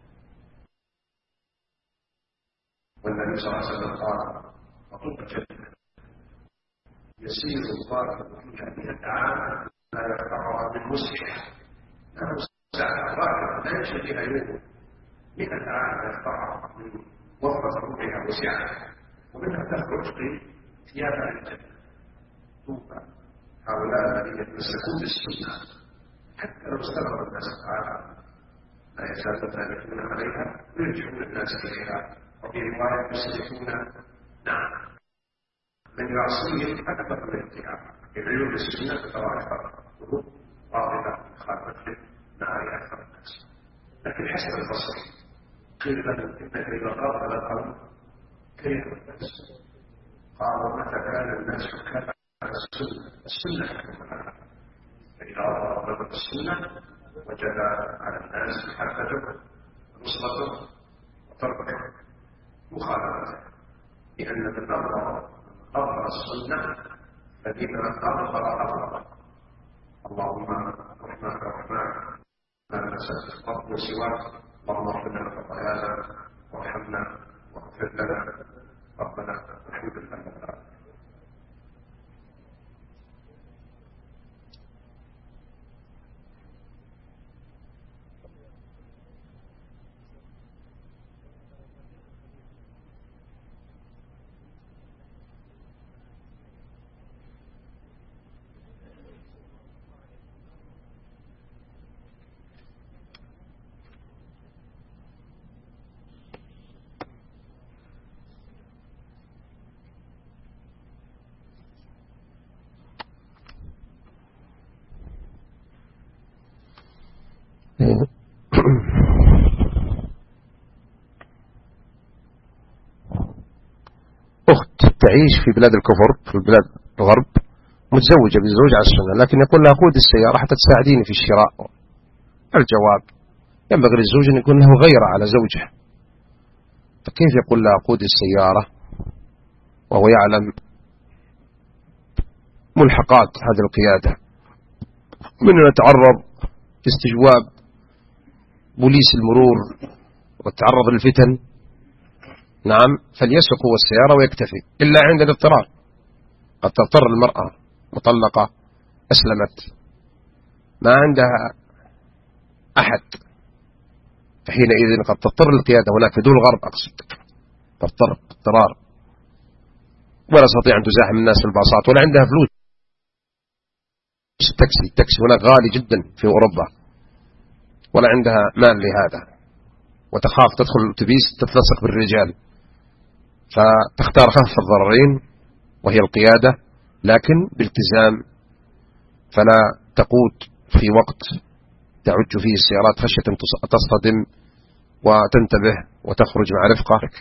والنبي صلى الله عليه وسلم قال فطوبى الجنة يسير الظالم فيها مئة عام لا يقطعها من مسحها لا مسحها ظالما لا يمشي فيها يوم مئة عام لا يقطعها من وفرة روحها وسعها ومنها تخرج في ثيابها الجنة. طوبى هؤلاء الذين يتمسكون بالسنة حتى لو استغرب الناس تعالى لا يزال ثابتون عليها ويرجعون الناس اليها. وفي رواية يصلحون نعم من يعصيهم أكثر من الاتهام يدعون السنة بطوائف القلوب واضحة مخالفة نار أكثر الناس. لكن حسن البصري قيل له إنك إذا غاب القوم كيف الناس؟ قالوا متى كان الناس كما السنة السنة كما فإذا ضربت السنة وجد على الناس محبته ونصرته وتركه مخالفته، لأن من أظهر أظهر السنة فبما أظهر أظهر. اللهم رحمك رحمك لا نسأل الفضل سواك، اللهم اغفر لنا خطايانا وارحمنا واغفر لنا ربنا الحمد لله. أخت تعيش في بلاد الكفر في بلاد الغرب متزوجة بزوج على السنة، لكن يقول لها قود السيارة حتى تساعديني في الشراء. الجواب ينبغي للزوج أن يكون له غيرة على زوجه، فكيف يقول لها قود السيارة وهو يعلم ملحقات هذه القيادة من يتعرض لاستجواب بوليس المرور وتعرض للفتن، نعم، فليسلك هو السيارة ويكتفي، إلا عند الاضطرار. قد تضطر المرأة مطلقة أسلمت ما عندها أحد، فحينئذ قد تضطر للقيادة هناك في دول الغرب، أقصد تضطر اضطرار، ولا تستطيع أن تزاحم الناس في الباصات، ولا عندها فلوس التاكسي التاكسي هناك غالي جدا في أوروبا، ولا عندها مال لهذا، وتخاف تدخل الأتوبيس تتلصق بالرجال، فتختار خف الضررين وهي القيادة، لكن بالتزام، فلا تقود في وقت تعج فيه السيارات خشية تصطدم وتنتبه وتخرج مع رفقة.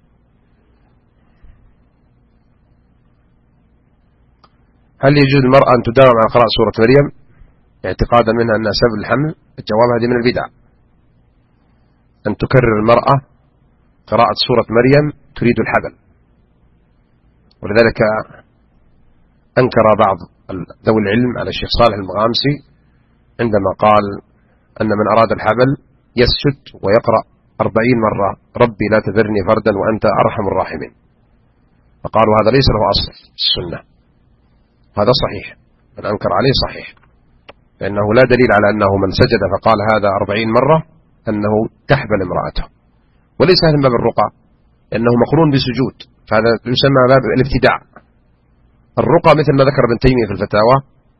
هل يجوز المرأة أن تداوم على قراءة سورة مريم اعتقادا منها أنها سبب الحمل؟ الجواب هذه من البدع، أن تكرر المرأة قراءة سورة مريم تريد الحبل، ولذلك أنكر بعض ذوي العلم على الشيخ صالح المغامسي عندما قال أن من أراد الحبل يسجد ويقرأ أربعين مرة ربي لا تذرني فردا وأنت أرحم الراحمين، فقالوا هذا ليس له أصل في السنة، هذا صحيح، من أنكر عليه صحيح، لأنه لا دليل على أنه من سجد فقال هذا أربعين مرة أنه تحبل امرأته، وليس هذا من باب الرقى، لأنه مقرون بسجود، فهذا يسمى باب الابتداع. الرقى مثل ما ذكر ابن تيمية في الفتاوى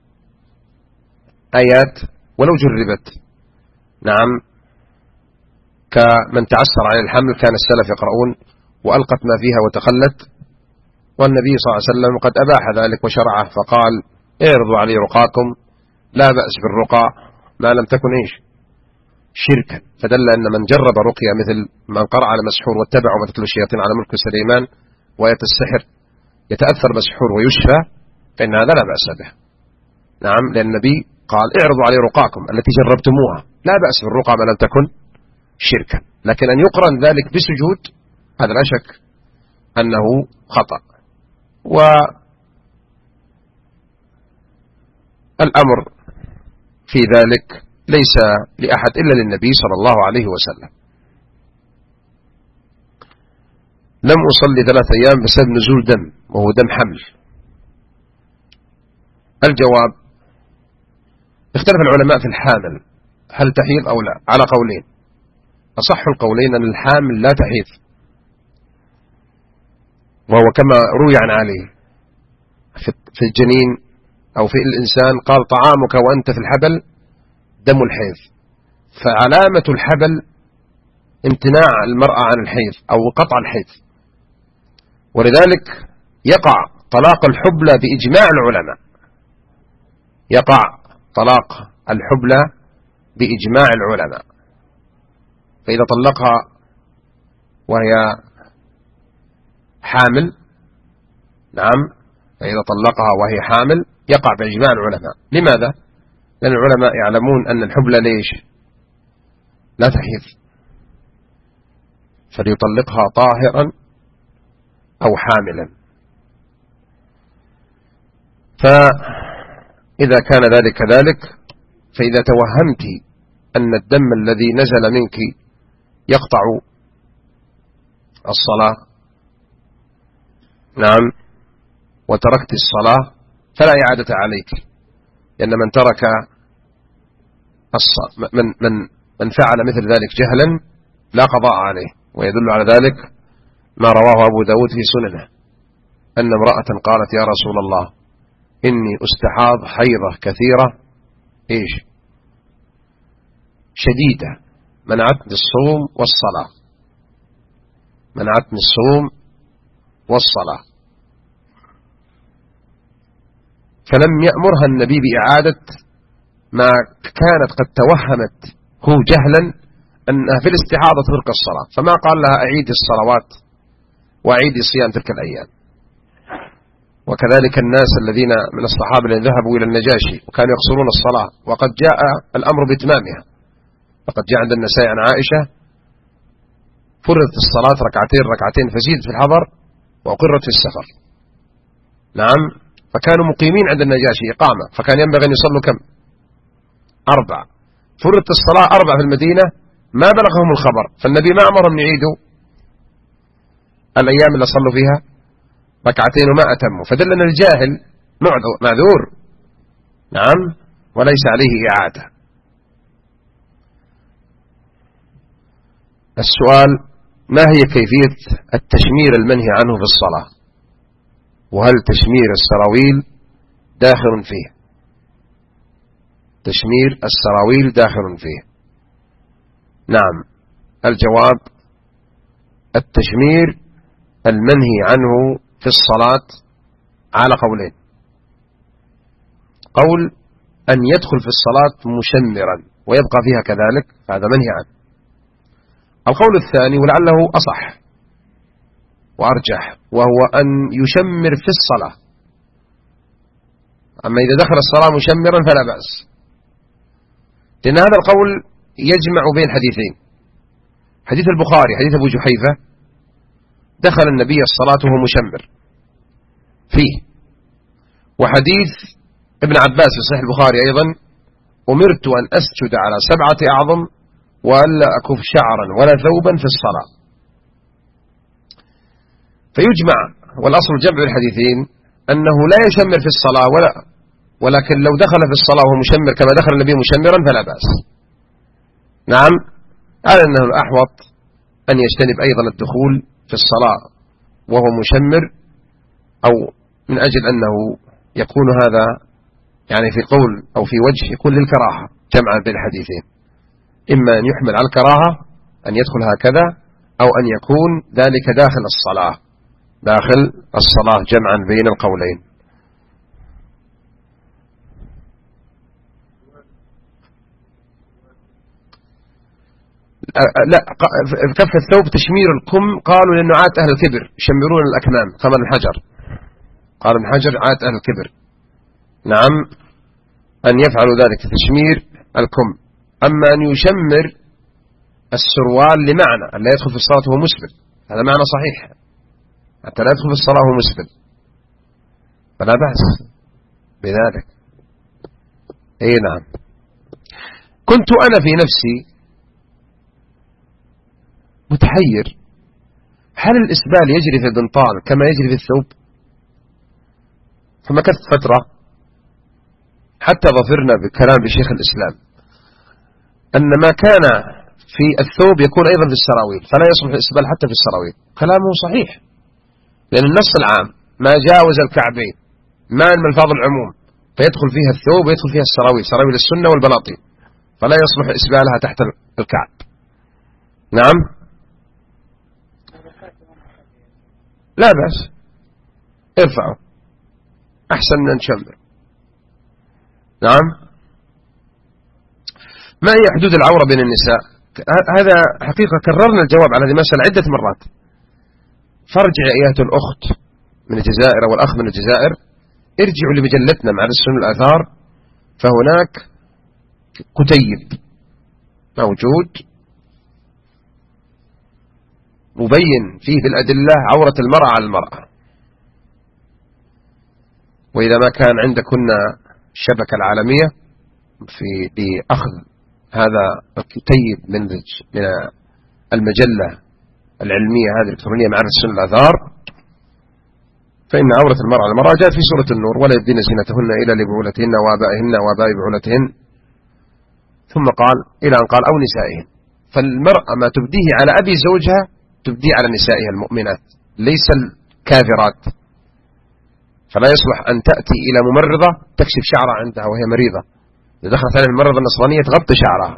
آيات ولو جربت، نعم، كمن تعسر على الحمل كان السلف يقرؤون وألقت ما فيها وتخلت، والنبي صلى الله عليه وسلم قد أباح ذلك وشرعه، فقال اعرضوا علي رقاكم لا بأس بالرقى ما لم تكن إيش شركا، فدل أن من جرب رقية مثل من قرأ على مسحور واتبع ما تتلو الشياطين على ملك سليمان وآية السحر يتأثر مسحور ويشفى، فإن هذا لا بأس به، نعم، لأن النبي قال اعرضوا علي رقاكم التي جربتموها لا بأس بالرقى ما لم تكن شركا، لكن أن يقرن ذلك بسجود هذا لا شك أنه خطأ. والأمر في ذلك ليس لأحد إلا للنبي صلى الله عليه وسلم. لم أصلي ثلاث أيام بسبب نزول دم وهو دم حمل. الجواب اختلف العلماء في الحامل هل تحيض أو لا على قولين، أصح القولين أن الحامل لا تحيض، وهو كما روي عن علي في الجنين أو في الإنسان قال طعامك وأنت في الحبل دم الحيض، فعلامة الحبل امتناع المرأة عن الحيض أو قطع الحيض، ولذلك يقع طلاق الحبلى بإجماع العلماء، يقع طلاق الحبلى بإجماع العلماء، فإذا طلقها وهي حامل، نعم، فإذا طلقها وهي حامل يقع بإجماع العلماء. لماذا؟ لأن العلماء يعلمون أن الحبلى ليش لا تحيض، فليطلقها طاهرا أو حاملا. فإذا كان ذلك كذلك، فإذا توهمت أن الدم الذي نزل منك يقطع الصلاة، نعم، وتركت الصلاة فلا إعادة عليك، لأن من ترك من من من فعل مثل ذلك جهلا لا قضاء عليه. ويدل على ذلك ما رواه أبو داود في سننه أن امرأة قالت يا رسول الله إني أستحاض حيضة كثيرة إيش شديدة منعتني الصوم والصلاة، منعتني الصوم والصلاة، فلم يأمرها النبي بإعادة ما كانت قد توهمت هو جهلا أنها في الاستحاضة ترك الصلاة، فما قال لها أعيد الصلوات وأعيد صيام تلك الأيام. وكذلك الناس الذين من الصحابة الذين ذهبوا إلى النجاشي وكانوا يقصرون الصلاة وقد جاء الأمر بإتمامها، فقد جاء عند النساء عن عائشة فرضت الصلاة ركعتين ركعتين فزيدت في الحضر وأقرت في السفر، نعم، فكانوا مقيمين عند النجاشي إقامة، فكان ينبغي أن يصلوا كم أربع، فرضت الصلاة أربع في المدينة ما بلغهم الخبر، فالنبي ما أمرهم يعيدوا الأيام اللي صلوا فيها ركعتين وما أتموا، فدل أن الجاهل معذور نعم وليس عليه إعادة. السؤال: ما هي كيفية التشمير المنهي عنه في الصلاة؟ وهل تشمير السراويل داخل فيه؟ تشمير السراويل داخل فيه. نعم، الجواب: التشمير المنهي عنه في الصلاة على قولين. قول أن يدخل في الصلاة مشمرا ويبقى فيها كذلك، هذا منهي عنه. القول الثاني ولعله أصح وأرجح، وهو أن يشمر في الصلاة، أما إذا دخل الصلاة مشمرا فلا بأس، لأن هذا القول يجمع بين حديثين: حديث البخاري حديث أبو جحيفة دخل النبي الصلاة وهو مشمر فيه، وحديث ابن عباس في صحيح البخاري أيضا: أمرت أن أسجد على سبعة أعظم وألا أكف شعرا ولا ثوبا في الصلاة. فيجمع، والأصل جمع الحديثين أنه لا يشمر في الصلاة ولا، ولكن لو دخل في الصلاة وهو مشمر كما دخل النبي مشمرا فلا بأس. نعم، على أنه الأحوط أن يجتنب أيضا الدخول في الصلاة وهو مشمر، أو من أجل أنه يكون هذا يعني في قول أو في وجه يكون للكراهة جمعا بين الحديثين، إما أن يحمل على الكراهة أن يدخل هكذا، أو أن يكون ذلك داخل الصلاة داخل الصلاة جمعا بين القولين. لا، كف الثوب تشمير الكم قالوا لأنه عادة أهل الكبر يشمرون الأكمام كما ابن حجر، قال ابن حجر عادة أهل الكبر نعم أن يفعلوا ذلك تشمير الكم. أما أن يشمر السروال لمعنى أن لا يدخل في الصلاة وهو مسبل، هذا معنى صحيح، حتى لا يدخل في الصلاة وهو مسبل فلا بأس بذلك. أي نعم. كنت أنا في نفسي متحير، هل الإسبال يجري في البنطال كما يجري في الثوب؟ فمكثت فترة حتى ظفرنا بكلام بشيخ الإسلام أن ما كان في الثوب يكون أيضا في السراويل، فلا يصلح الإسبال حتى في السراويل. كلامه صحيح، لأن النص العام ما جاوز الكعبين ما من الفاظ العموم، فيدخل فيها الثوب ويدخل فيها السراويل، سراويل السنة والبلاطين، فلا يصلح إسبالها تحت الكعب. نعم، لا بأس، ارفعوا أحسن من أن تشمر. نعم. ما هي حدود العورة بين النساء؟ هذا حقيقة كررنا الجواب على هذه المسألة عدة مرات، فارجع أيها الأخت من الجزائر والأخ من الجزائر، ارجعوا لمجلتنا مع السنن والآثار، فهناك كتيب موجود مبين فيه بالأدلة عورة المرأة على المرأة. وإذا ما كان عندكن الشبكة العالمية في لأخذ هذا الكتيب من من المجلة العلمية هذه الإلكترونية مع السنن والآثار، فإن عورة المرأة على المرأة جاءت في سورة النور: ولا يبدين زينتهن إلا لبعولتهن وآبائهن وآباء بعولتهن، ثم قال إلى أن قال أو نسائهن. فالمرأة ما تبديه على أبي زوجها تبديه على نسائها المؤمنات، ليس الكافرات. فلا يصلح أن تأتي إلى ممرضة تكشف شعرها عندها وهي مريضة، إذا دخلت على الممرضة النصرانية تغطي شعرها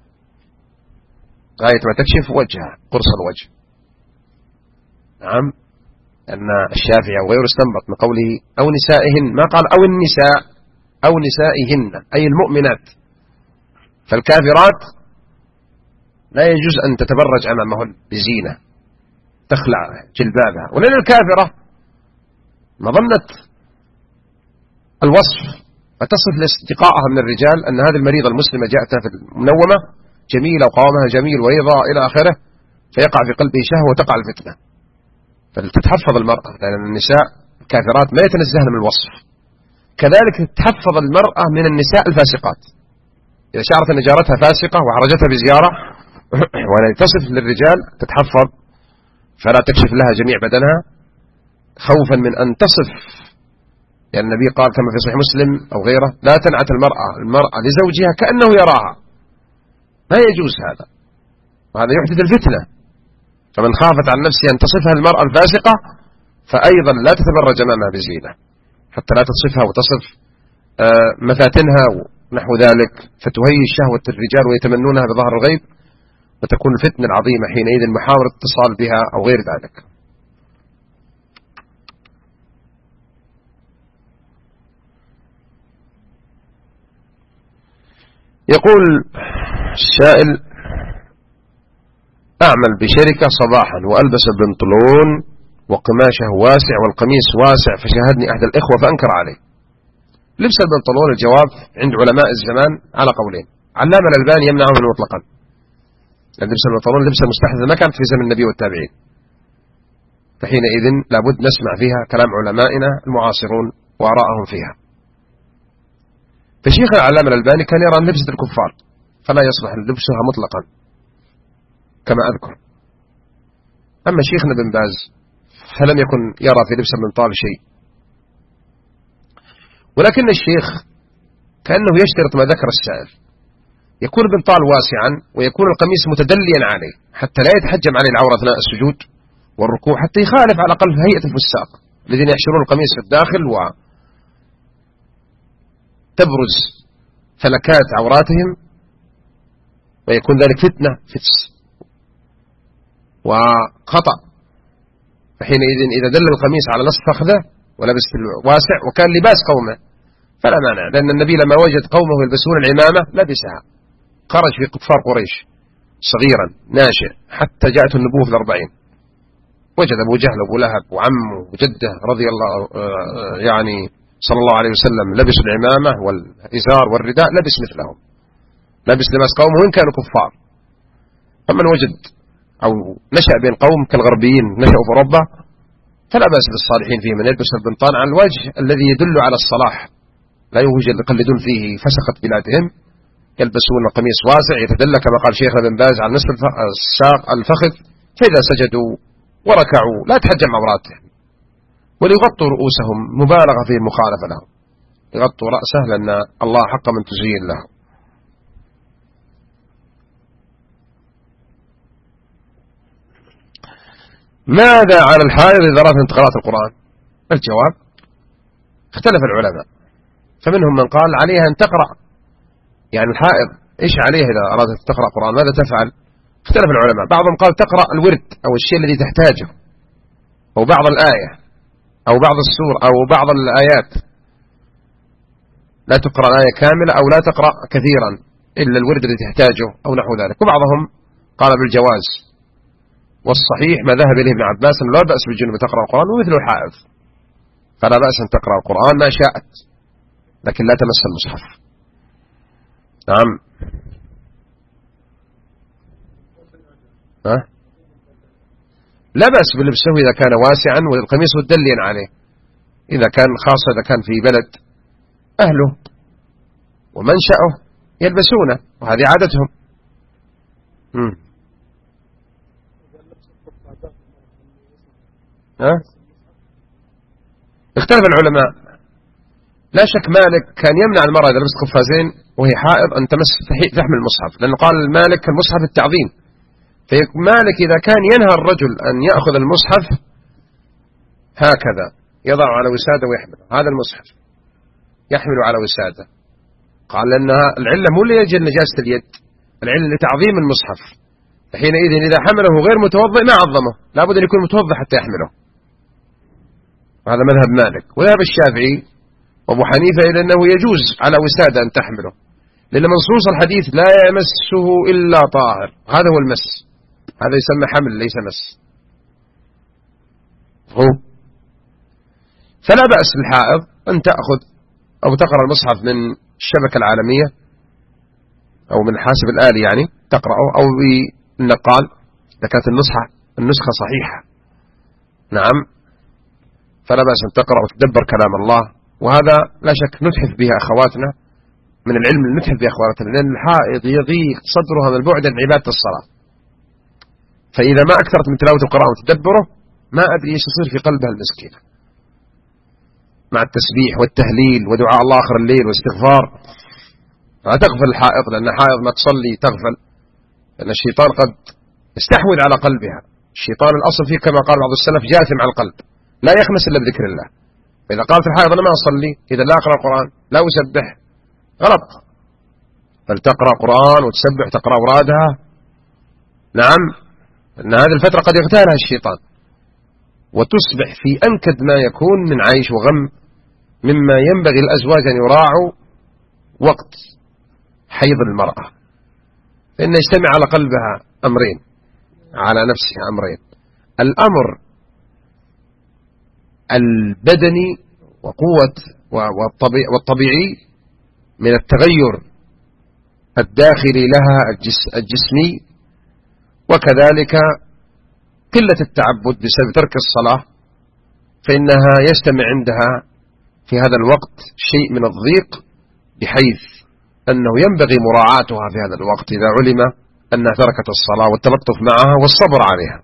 غاية ما تكشف وجهها قرص الوجه. نعم، أن الشافعي وغيره استنبط من قوله أو نسائهن، ما قال أو النساء، أو نسائهن أي المؤمنات. فالكافرات لا يجوز أن تتبرج أمامهن بزينة تخلع جلبابها، ولأن الكافرة مظنة الوصف فتصف لاستقائها من الرجال أن هذه المريضة المسلمة جاءتها في المنومة جميلة وقوامها جميل ويضاء إلى آخره، فيقع في قلبه شهوة وتقع الفتنة. فلتتحفظ المرأة، لأن النساء الكافرات ما يتنزهن من الوصف. كذلك تتحفظ المرأة من النساء الفاسقات، إذا شعرت أن جارتها فاسقة وحرجتها بزيارة ولا تصف للرجال تتحفظ فلا تكشف لها جميع بدنها خوفا من أن تصف، لأن يعني النبي قال كما في صحيح مسلم أو غيره لا تنعت المرأة المرأة لزوجها كأنه يراها، ما يجوز هذا، وهذا يحدث الفتنة. فمن خافت عن نفسها أن تصفها المرأة الفاسقة فأيضا لا تتبرج أمامها بزينة حتى لا تصفها وتصف مفاتنها ونحو ذلك فتهيج شهوة الرجال ويتمنونها بظهر الغيب، وتكون الفتنة العظيمة حينئذ محاولة اتصال بها أو غير ذلك. يقول السائل: أعمل بشركة صباحا وألبس البنطلون وقماشه واسع والقميص واسع، فشاهدني أحد الإخوة فأنكر عليه. لبس البنطلون الجواب عند علماء الزمان على قولين، علامة الألباني يمنعه منه مطلقا، لأن لبس البنطلون لبس مستحدث ما كانت في زمن النبي والتابعين، فحينئذ لابد نسمع فيها كلام علمائنا المعاصرون وآراءهم فيها. فشيخ العلامة الألباني كان يرى أن لبسة الكفار فلا يصلح لبسها مطلقا كما أذكر. أما شيخنا بن باز فلم يكن يرى في لبس البنطال شيء، ولكن الشيخ كأنه يشترط ما ذكر السائل، يكون البنطال واسعا ويكون القميص متدليا عليه حتى لا يتحجم عليه العورة أثناء السجود والركوع، حتى يخالف على الأقل هيئة الفساق الذين يحشرون القميص في الداخل وتبرز فلكات عوراتهم، ويكون ذلك فتنة فتس وخطأ. فحينئذ إذا دل القميص على نصف فخذه ولبس واسع وكان لباس قومه فلا مانع، لأن النبي لما وجد قومه يلبسون العمامة لبسها، خرج في كفار قريش صغيرا ناشئ حتى جاءته النبوة في الأربعين، وجد أبو جهل وأبو لهب وعمه وجده رضي الله يعني صلى الله عليه وسلم لبسوا العمامة والإزار والرداء، لبس مثلهم، لبس لباس قومه وإن كانوا كفار. فمن وجد أو نشأ بين قوم كالغربيين نشأوا في أوروبا فلا بأس بالصالحين فيه من يلبس البنطال على الوجه الذي يدل على الصلاح، لا يوجد يقلدون فيه فسقة بلادهم، يلبسون القميص واسع يتدلى كما قال شيخنا بن باز على نصف الساق الفخذ، فإذا سجدوا وركعوا لا تحجم عوراتهم، وليغطوا رؤوسهم مبالغة في المخالفة لهم، يغطوا رأسه لأن الله حق من تزيين له. ماذا عن الحائض إذا أرادت قراءة القرآن؟ الجواب اختلف العلماء، فمنهم من قال عليها أن تقرأ، يعني الحائض إيش عليها إذا أرادت تقرأ القرآن ماذا تفعل؟ اختلف العلماء، بعضهم قال تقرأ الورد أو الشيء الذي تحتاجه أو بعض الآية أو بعض السور أو بعض الآيات، لا تقرأ الآية كاملة أو لا تقرأ كثيرا إلا الورد الذي تحتاجه أو نحو ذلك. وبعضهم قال بالجواز، والصحيح ما ذهب إليه ابن عباس لا بأس بالجنوب تقرأ القرآن ومثل الحائض، فلا بأس أن تقرأ القرآن ما شاءت لكن لا تمس المصحف. نعم. ها؟ لا بأس بلبسه إذا كان واسعا والقميص مدليا عليه، إذا كان خاصة إذا كان في بلد أهله ومنشأه يلبسونه وهذه عادتهم. مم. ها؟ اختلف العلماء، لا شك مالك كان يمنع المرأة إذا لبست قفازين وهي حائض أن تمس تحمل المصحف، لأنه قال مالك المصحف التعظيم، فمالك إذا كان ينهى الرجل أن يأخذ المصحف هكذا يضع على وسادة ويحمل هذا المصحف يحمل على وسادة، قال لأنها العلة مو لأجل نجاسة اليد، العلة لتعظيم المصحف، فحينئذ إذا حمله غير متوضئ ما عظمه، لابد أن يكون متوضئ حتى يحمله. هذا مذهب مالك. وذهب الشافعي وابو حنيفة إلى أنه يجوز على وسادة أن تحمله، لأن منصوص الحديث لا يمسه إلا طاهر، هذا هو المس، هذا يسمى حمل ليس مس. هو فلا بأس الحائض أن تأخذ أو تقرأ المصحف من الشبكة العالمية أو من الحاسب الآلي يعني تقرأه، أو بالنقال إذا كانت النسخة النسخة صحيحة. نعم، فلا بأس أن تقرأ وتدبر كلام الله، وهذا لا شك نتحف به أخواتنا من العلم المتحف يا أخواتنا، لأن الحائض يضيق صدرها من البعد عن عبادة الصلاة، فإذا ما أكثرت من تلاوة القرآن وتدبره ما أدري إيش يصير في قلبها المسكينة، مع التسبيح والتهليل ودعاء الله آخر الليل واستغفار. لا تغفل الحائض، لأن حائض ما تصلي تغفل، لأن الشيطان قد يستحوذ على قلبها. الشيطان الأصل فيه كما قال بعض السلف جاثم على القلب، لا يخمس إلا بذكر الله. فإذا قالت الحائض أنا ما أصلي، إذا لا أقرأ القرآن لا أسبح، غلط. بل تقرأ قرآن وتسبح، تقرأ أورادها. نعم، أن هذه الفترة قد يغتالها الشيطان وتصبح في أنكد ما يكون من عيش وغم، مما ينبغي الأزواج أن يراعوا وقت حيض المرأة، فإن يجتمع على قلبها أمرين، على نفسها أمرين: الأمر البدني وقوة والطبيعي من التغير الداخلي لها الجسمي، وكذلك قلة التعبد بسبب ترك الصلاة، فإنها يجتمع عندها في هذا الوقت شيء من الضيق، بحيث أنه ينبغي مراعاتها في هذا الوقت إذا علم أنها تركت الصلاة، والتلطف معها والصبر عليها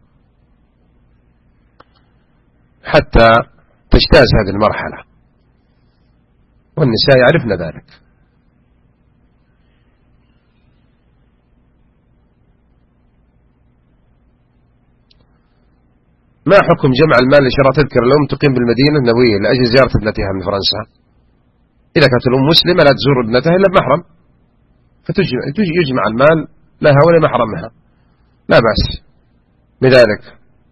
حتى تجتاز هذه المرحلة، والنساء يعرفن ذلك. ما حكم جمع المال لشراء تذكرة الأم تقيم بالمدينة النبوية لأجل زيارة ابنتها من فرنسا؟ إذا كانت الأم مسلمة لا تزور ابنتها إلا بمحرم، فيجمع المال لها ولمحرمها، لا بأس بذلك.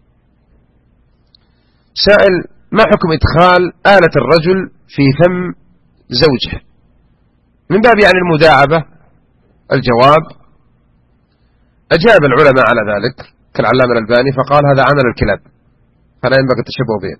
سائل: ما حكم إدخال آلة الرجل في فم زوجه من باب يعني المداعبة؟ الجواب: أجاب العلماء على ذلك كالعلامة الألباني فقال هذا عمل الكلاب، فلا ينبغي التشبه به.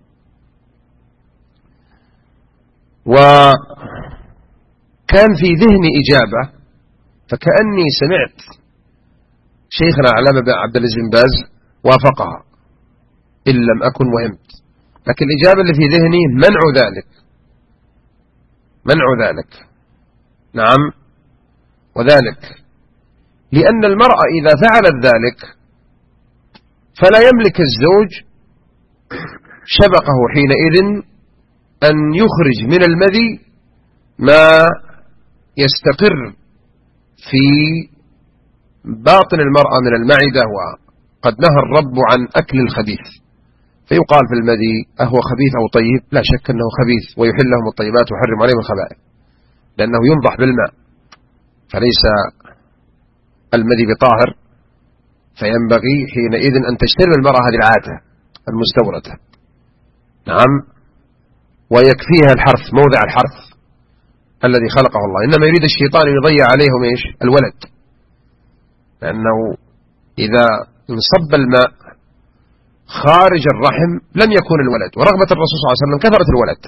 وكان في ذهني إجابة، فكأني سمعت شيخنا العلامة عبد العزيز بن باز وافقها إن لم أكن وهمت، لكن الإجابة اللي في ذهني منع ذلك، منع ذلك. نعم، وذلك لأن المرأة إذا فعلت ذلك فلا يملك الزوج شبقه حينئذ أن يخرج من المذي ما يستقر في باطن المرأة من المعدة، وقد نهى الرب عن أكل الخبيث، فيقال في المذي أهو خبيث أو طيب؟ لا شك أنه خبيث، ويحل لهم الطيبات ويحرم عليهم الخبائث، لأنه ينضح بالماء، فليس المذي بطاهر، فينبغي حينئذ أن تجتنب المرأة هذه العادة المستوردة. نعم، ويكفيها الحرث، موضع الحرث الذي خلقه الله، إنما يريد الشيطان أن يضيع عليهم إيش؟ الولد، لأنه إذا انصب الماء خارج الرحم لم يكون الولد، ورغبة الرسول صلى الله عليه وسلم كثرة الولد،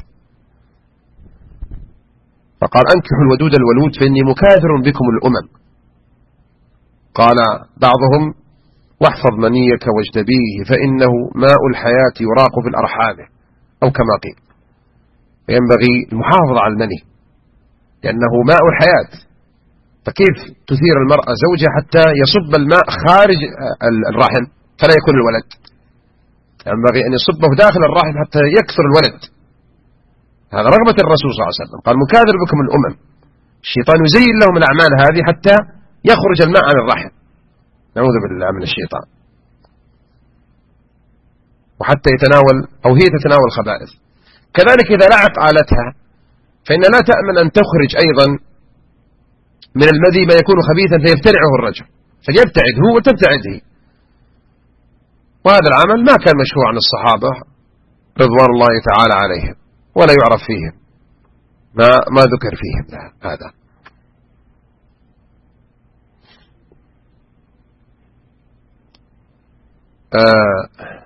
فقال أنكحوا الودود الولود فإني مكاثر بكم الأمم. قال بعضهم واحفظ منيك واجتبيه فإنه ماء الحياة يراق في الأرحام، أو كما قيل. فينبغي المحافظة على المني لأنه ماء الحياة، فكيف تثير المرأة زوجها حتى يصب الماء خارج الرحم فلا يكون الولد؟ ينبغي أن يصبه داخل الرحم حتى يكثر الولد، هذا رغبة الرسول صلى الله عليه وسلم، قال مكاثر بكم الأمم. الشيطان يزين لهم الأعمال هذه حتى يخرج الماء عن الرحم، نعوذ بالله من الشيطان، وحتى يتناول أو هي تتناول الخبائث. كذلك إذا لعق آلتها فإن لا تأمن أن تخرج أيضا من المذي ما يكون خبيثا فيبتلعه الرجل، فليبتعد هو وتبتعد هي. وهذا العمل ما كان مشروع عن الصحابة رضوان الله تعالى عليهم، ولا يعرف فيهم ما ما ذكر فيهم هذا. آه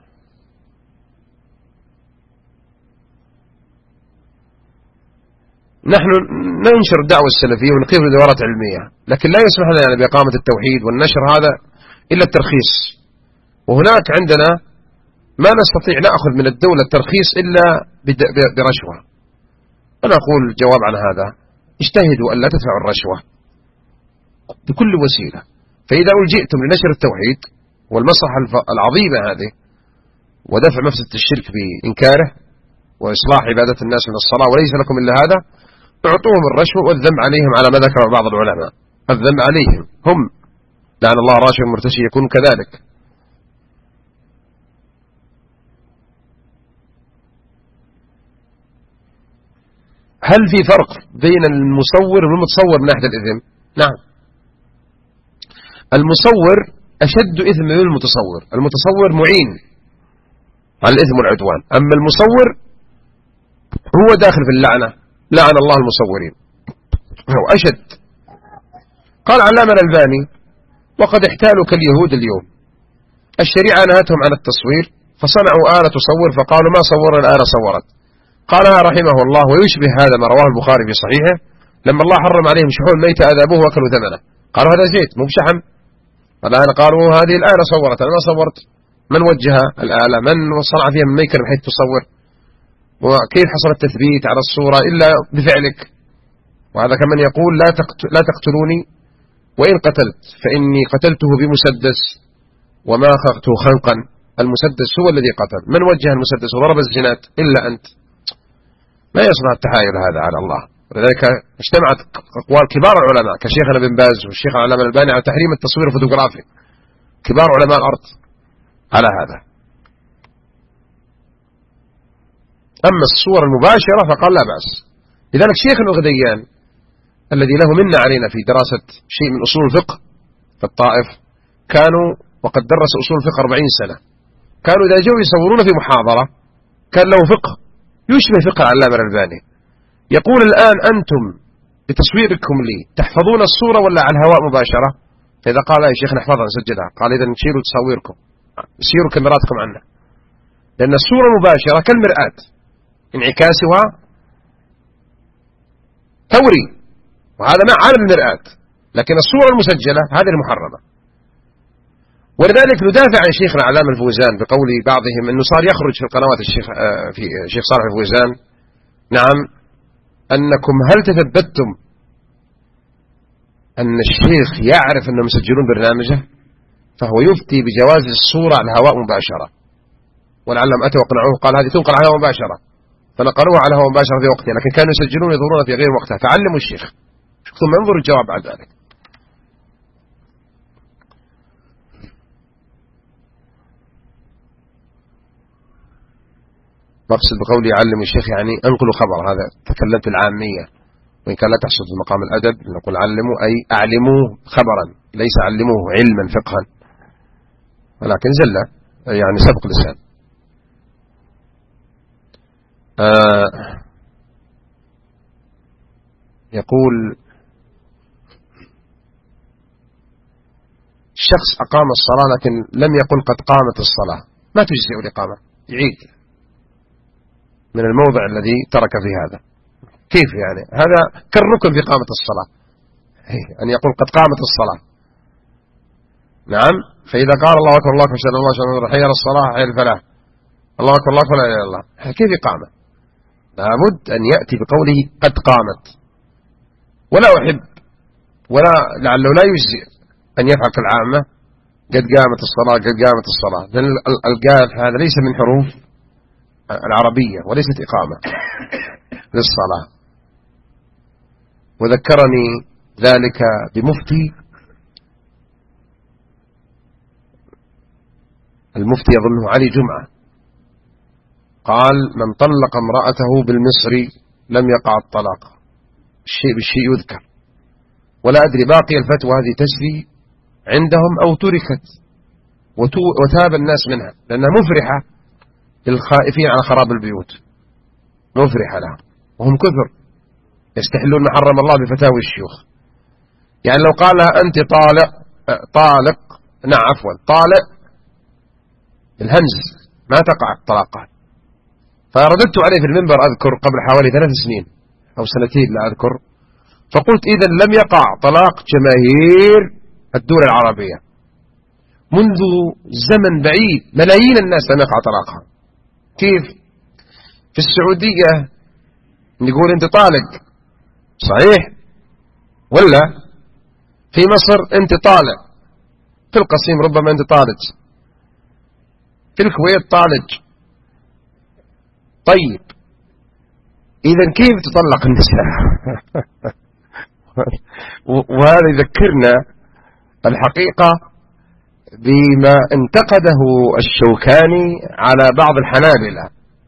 نحن ننشر الدعوة السلفية ونقيم دورات علمية، لكن لا يسمح لنا بإقامة التوحيد والنشر هذا إلا الترخيص، وهناك عندنا ما نستطيع نأخذ من الدولة الترخيص إلا برشوة. أنا أقول الجواب عن هذا اجتهدوا ألا تدفعوا الرشوة بكل وسيلة. فإذا ألجئتم لنشر التوحيد والمصلحة العظيمة هذه ودفع مفسدة الشرك بإنكاره وإصلاح عبادة الناس من الصلاة وليس لكم إلا هذا، اعطوهم الرشوة والذنب عليهم على ما ذكر بعض العلماء، الذنب عليهم هم، لعن الله الراشي والمرتشي يكون كذلك. هل في فرق بين المصور والمتصور من ناحية الإثم؟ نعم، المصور أشد إثم من المتصور، المتصور معين على الإثم والعدوان، أما المصور هو داخل في اللعنة، لعن الله المصورين، هو أشد. قال علامة الألباني: وقد احتالوا كاليهود اليوم، الشريعة نهتهم عن التصوير فصنعوا آلة تصور فقالوا ما صورنا الآلة صورت. قالها رحمه الله: ويشبه هذا ما رواه البخاري في صحيحه لما الله حرم عليهم شحوم ميتة أذابوه وأكلوا ثمنه، قالوا هذا زيت مو بشحم، الآن قالوا هذه الآلة صورت، أنا ما صورت، من وجه الآلة؟ من صنع فيها من ميكر بحيث تصور؟ وكيف حصل التثبيت على الصورة إلا بفعلك؟ وهذا كمن يقول لا لا تقتلوني وإن قتلت فإني قتلته بمسدس وما خلقته خنقا، المسدس هو الذي قتل، من وجه المسدس وضرب الزنات إلا أنت؟ ما يصنع التحايل هذا على الله. ولذلك اجتمعت أقوال كبار العلماء كشيخنا بن باز والشيخ العلامة الألباني على تحريم التصوير الفوتوغرافي، كبار علماء الأرض على هذا. أما الصور المباشرة فقال لا بأس. لذلك شيخنا الغديان الذي له منا علينا في دراسة شيء من أصول الفقه في الطائف، كانوا وقد درس أصول الفقه أربعين سنة، كانوا إذا جاءوا يصورون في محاضرة كان له فقه يشبه فقه العلامة الألباني، يقول الآن أنتم بتصويركم لي تحفظون الصورة ولا على الهواء مباشرة؟ فإذا قال يا شيخ نحفظها نسجلها، قال إذا نشيلوا تصويركم، سيروا كاميراتكم عنا، لأن الصورة مباشرة كالمرآة انعكاسها ثوري، وهذا ما عالم المرآة، لكن الصورة المسجلة هذه المحرمة. ولذلك ندافع عن شيخنا علامة الفوزان بقول بعضهم أنه صار يخرج في القنوات الشيخ في شيخ صالح الفوزان، نعم، أنكم هل تثبتتم أن الشيخ يعرف أنهم يسجلون برنامجه؟ فهو يفتي بجواز الصورة على الهواء مباشرة، ولعلهم أتوا وقنعوه قال هذه تنقل على الهواء مباشرة، فنقلوها على الهواء مباشرة في وقتها، لكن كانوا يسجلون يظهرون في غير وقتها، فعلموا الشيخ ثم انظروا الجواب بعد ذلك. مقصد بقولي يعلم الشيخ يعني انقلوا خبر، هذا تكلمت العامية، وإن كان لا تحصل في مقام الأدب نقول علموا أي أعلموه خبرا، ليس علموه علما فقها، ولكن زل يعني سبق لسان. آه يقول الشخص أقام الصلاة لكن لم يقل قد قامت الصلاة، ما تجزئ الإقامة، يعيد من الموضع الذي ترك في هذا. كيف يعني؟ هذا كالركن في قامة الصلاة، أن يقول قد قامت الصلاة. نعم، فإذا قال الله أكبر الله أكبر أشهد أن لا إله إلا الله حي على الصلاة حي على الفلاح الله أكبر الله أكبر لا إله إلا الله، كيف إقامة؟ لابد أن يأتي بقوله قد قامت. ولا أحب ولا لعله لا يجزئ أن يفعل كالعامة قد قامت الصلاة قد قامت الصلاة، لأن القاف هذا ليس من حروف العربية وليست إقامة للصلاة. وذكرني ذلك بمفتي، المفتي يظنه علي جمعة، قال من طلق امرأته بالمصري لم يقع الطلاق، الشيء بالشيء يذكر، ولا أدري باقي الفتوى هذه تجري عندهم أو تركت وتاب الناس منها، لأنها مفرحة للخائفين على خراب البيوت، مفرحة لها، وهم كثر يستحلون ما حرم الله بفتاوي الشيوخ. يعني لو قال لها أنت طالق طالق نعم عفوا طالق الهمز ما تقع الطلاقات. فرددت عليه في المنبر أذكر قبل حوالي ثلاث سنين أو سنتين لا أذكر، فقلت إذا لم يقع طلاق جماهير الدول العربية منذ زمن بعيد، ملايين الناس لم يقع طلاقها. كيف؟ في السعودية نقول أنت طالق صحيح ولا؟ في مصر أنت طالع، في القصيم ربما أنت طالج، في الكويت طالج. طيب إذا كيف تطلق النساء؟ وهذا يذكرنا الحقيقة بما انتقده الشوكاني على بعض الحنابلة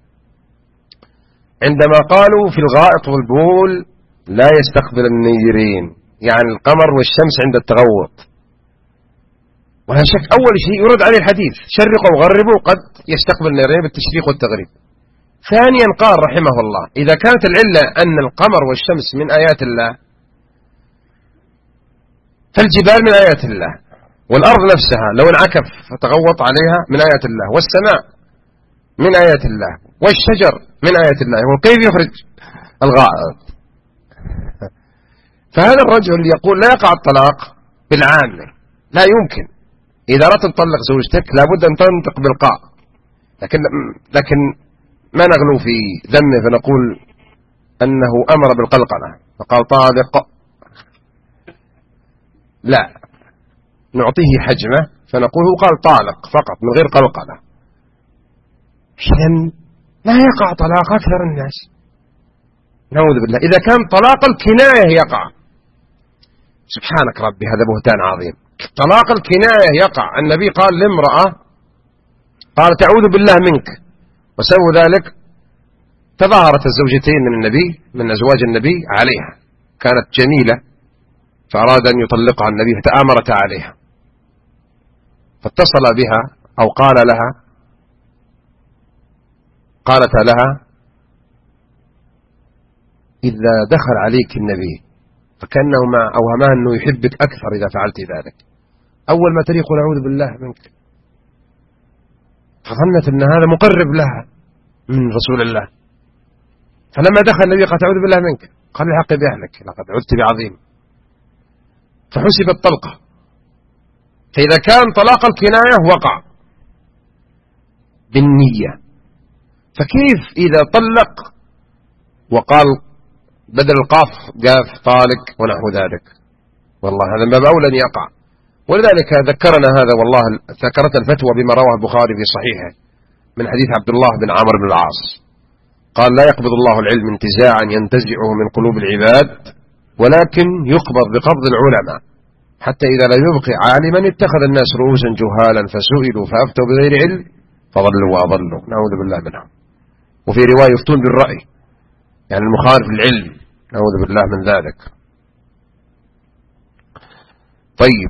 عندما قالوا في الغائط والبول لا يستقبل النيرين، يعني القمر والشمس عند التغوط. ولا شك أول شيء يرد عليه الحديث شرقوا وغربوا قد يستقبل النيرين بالتشريق والتغريب. ثانيا قال رحمه الله إذا كانت العلة أن القمر والشمس من آيات الله فالجبال من آيات الله، والأرض نفسها لو انعكف فتغوط عليها من آيات الله، والسماء من آيات الله، والشجر من آيات الله، وكيف يخرج الغائط؟ فهذا الرجل يقول لا يقع الطلاق بالعامة، لا يمكن. إذا أردت أن تطلق زوجتك لابد أن تنطق بالقاء، لكن لكن ما نغلو في ذمه فنقول أنه أمر بالقلقلة فقال طالق، لا، نعطيه حجمه فنقول هو قال طالق فقط من غير قلقلة. إذن لا يقع طلاق أكثر الناس، نعوذ بالله. إذا كان طلاق الكناية يقع، سبحانك ربي هذا بهتان عظيم. طلاق الكناية يقع. النبي قال لامرأة قال تعوذ بالله منك، وسووا ذلك تظاهرت الزوجتين من النبي من أزواج النبي عليها، كانت جميلة فأراد أن يطلقها النبي فتآمرت عليها، فاتصل بها أو قال لها قالت لها إذا دخل عليك النبي فكأنه ما أوهمها أنه يحبك أكثر إذا فعلت ذلك، أول ما تريق نعوذ بالله منك، فظنت أن هذا مقرب لها من رسول الله. فلما دخل النبي قال أعوذ بالله منك، قال الحق بأهلك لقد عدت بعظيم، فحسبت طلقة. فإذا كان طلاق الكناية وقع بالنية، فكيف إذا طلق وقال بدل القاف قاف طالق ونحو ذلك؟ والله هذا باب أولى أن يقع. ولذلك ذكرنا هذا والله ذكرت الفتوى بما رواه البخاري في صحيحه من حديث عبد الله بن عمرو بن العاص قال لا يقبض الله العلم انتزاعا ينتزعه من قلوب العباد، ولكن يقبض بقبض العلماء، حتى إذا لم يبقي عالما اتخذ الناس رؤوسا جهالا فسئلوا فأفتوا بغير علم فضلوا وأضلوا، نعوذ بالله منهم. وفي رواية يفتون بالرأي، يعني المخالف للعلم، نعوذ بالله من ذلك. طيب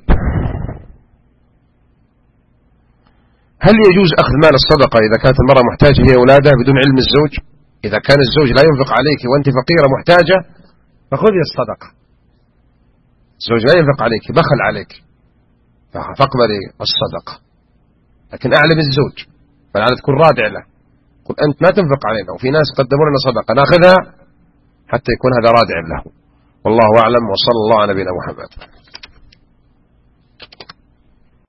هل يجوز أخذ مال الصدقة إذا كانت المرأة محتاجة هي أولادها بدون علم الزوج؟ إذا كان الزوج لا ينفق عليك وأنت فقيرة محتاجة فخذي الصدقة. الزوج لا ينفق عليك، بخل عليك، فاقبلي الصدقة، لكن أعلم الزوج فلعل تكون رادع له، قل أنت ما تنفق علينا وفي ناس قدموا لنا صدقة ناخذها حتى يكون هذا رادع له. والله أعلم، وصلى الله على نبينا محمد.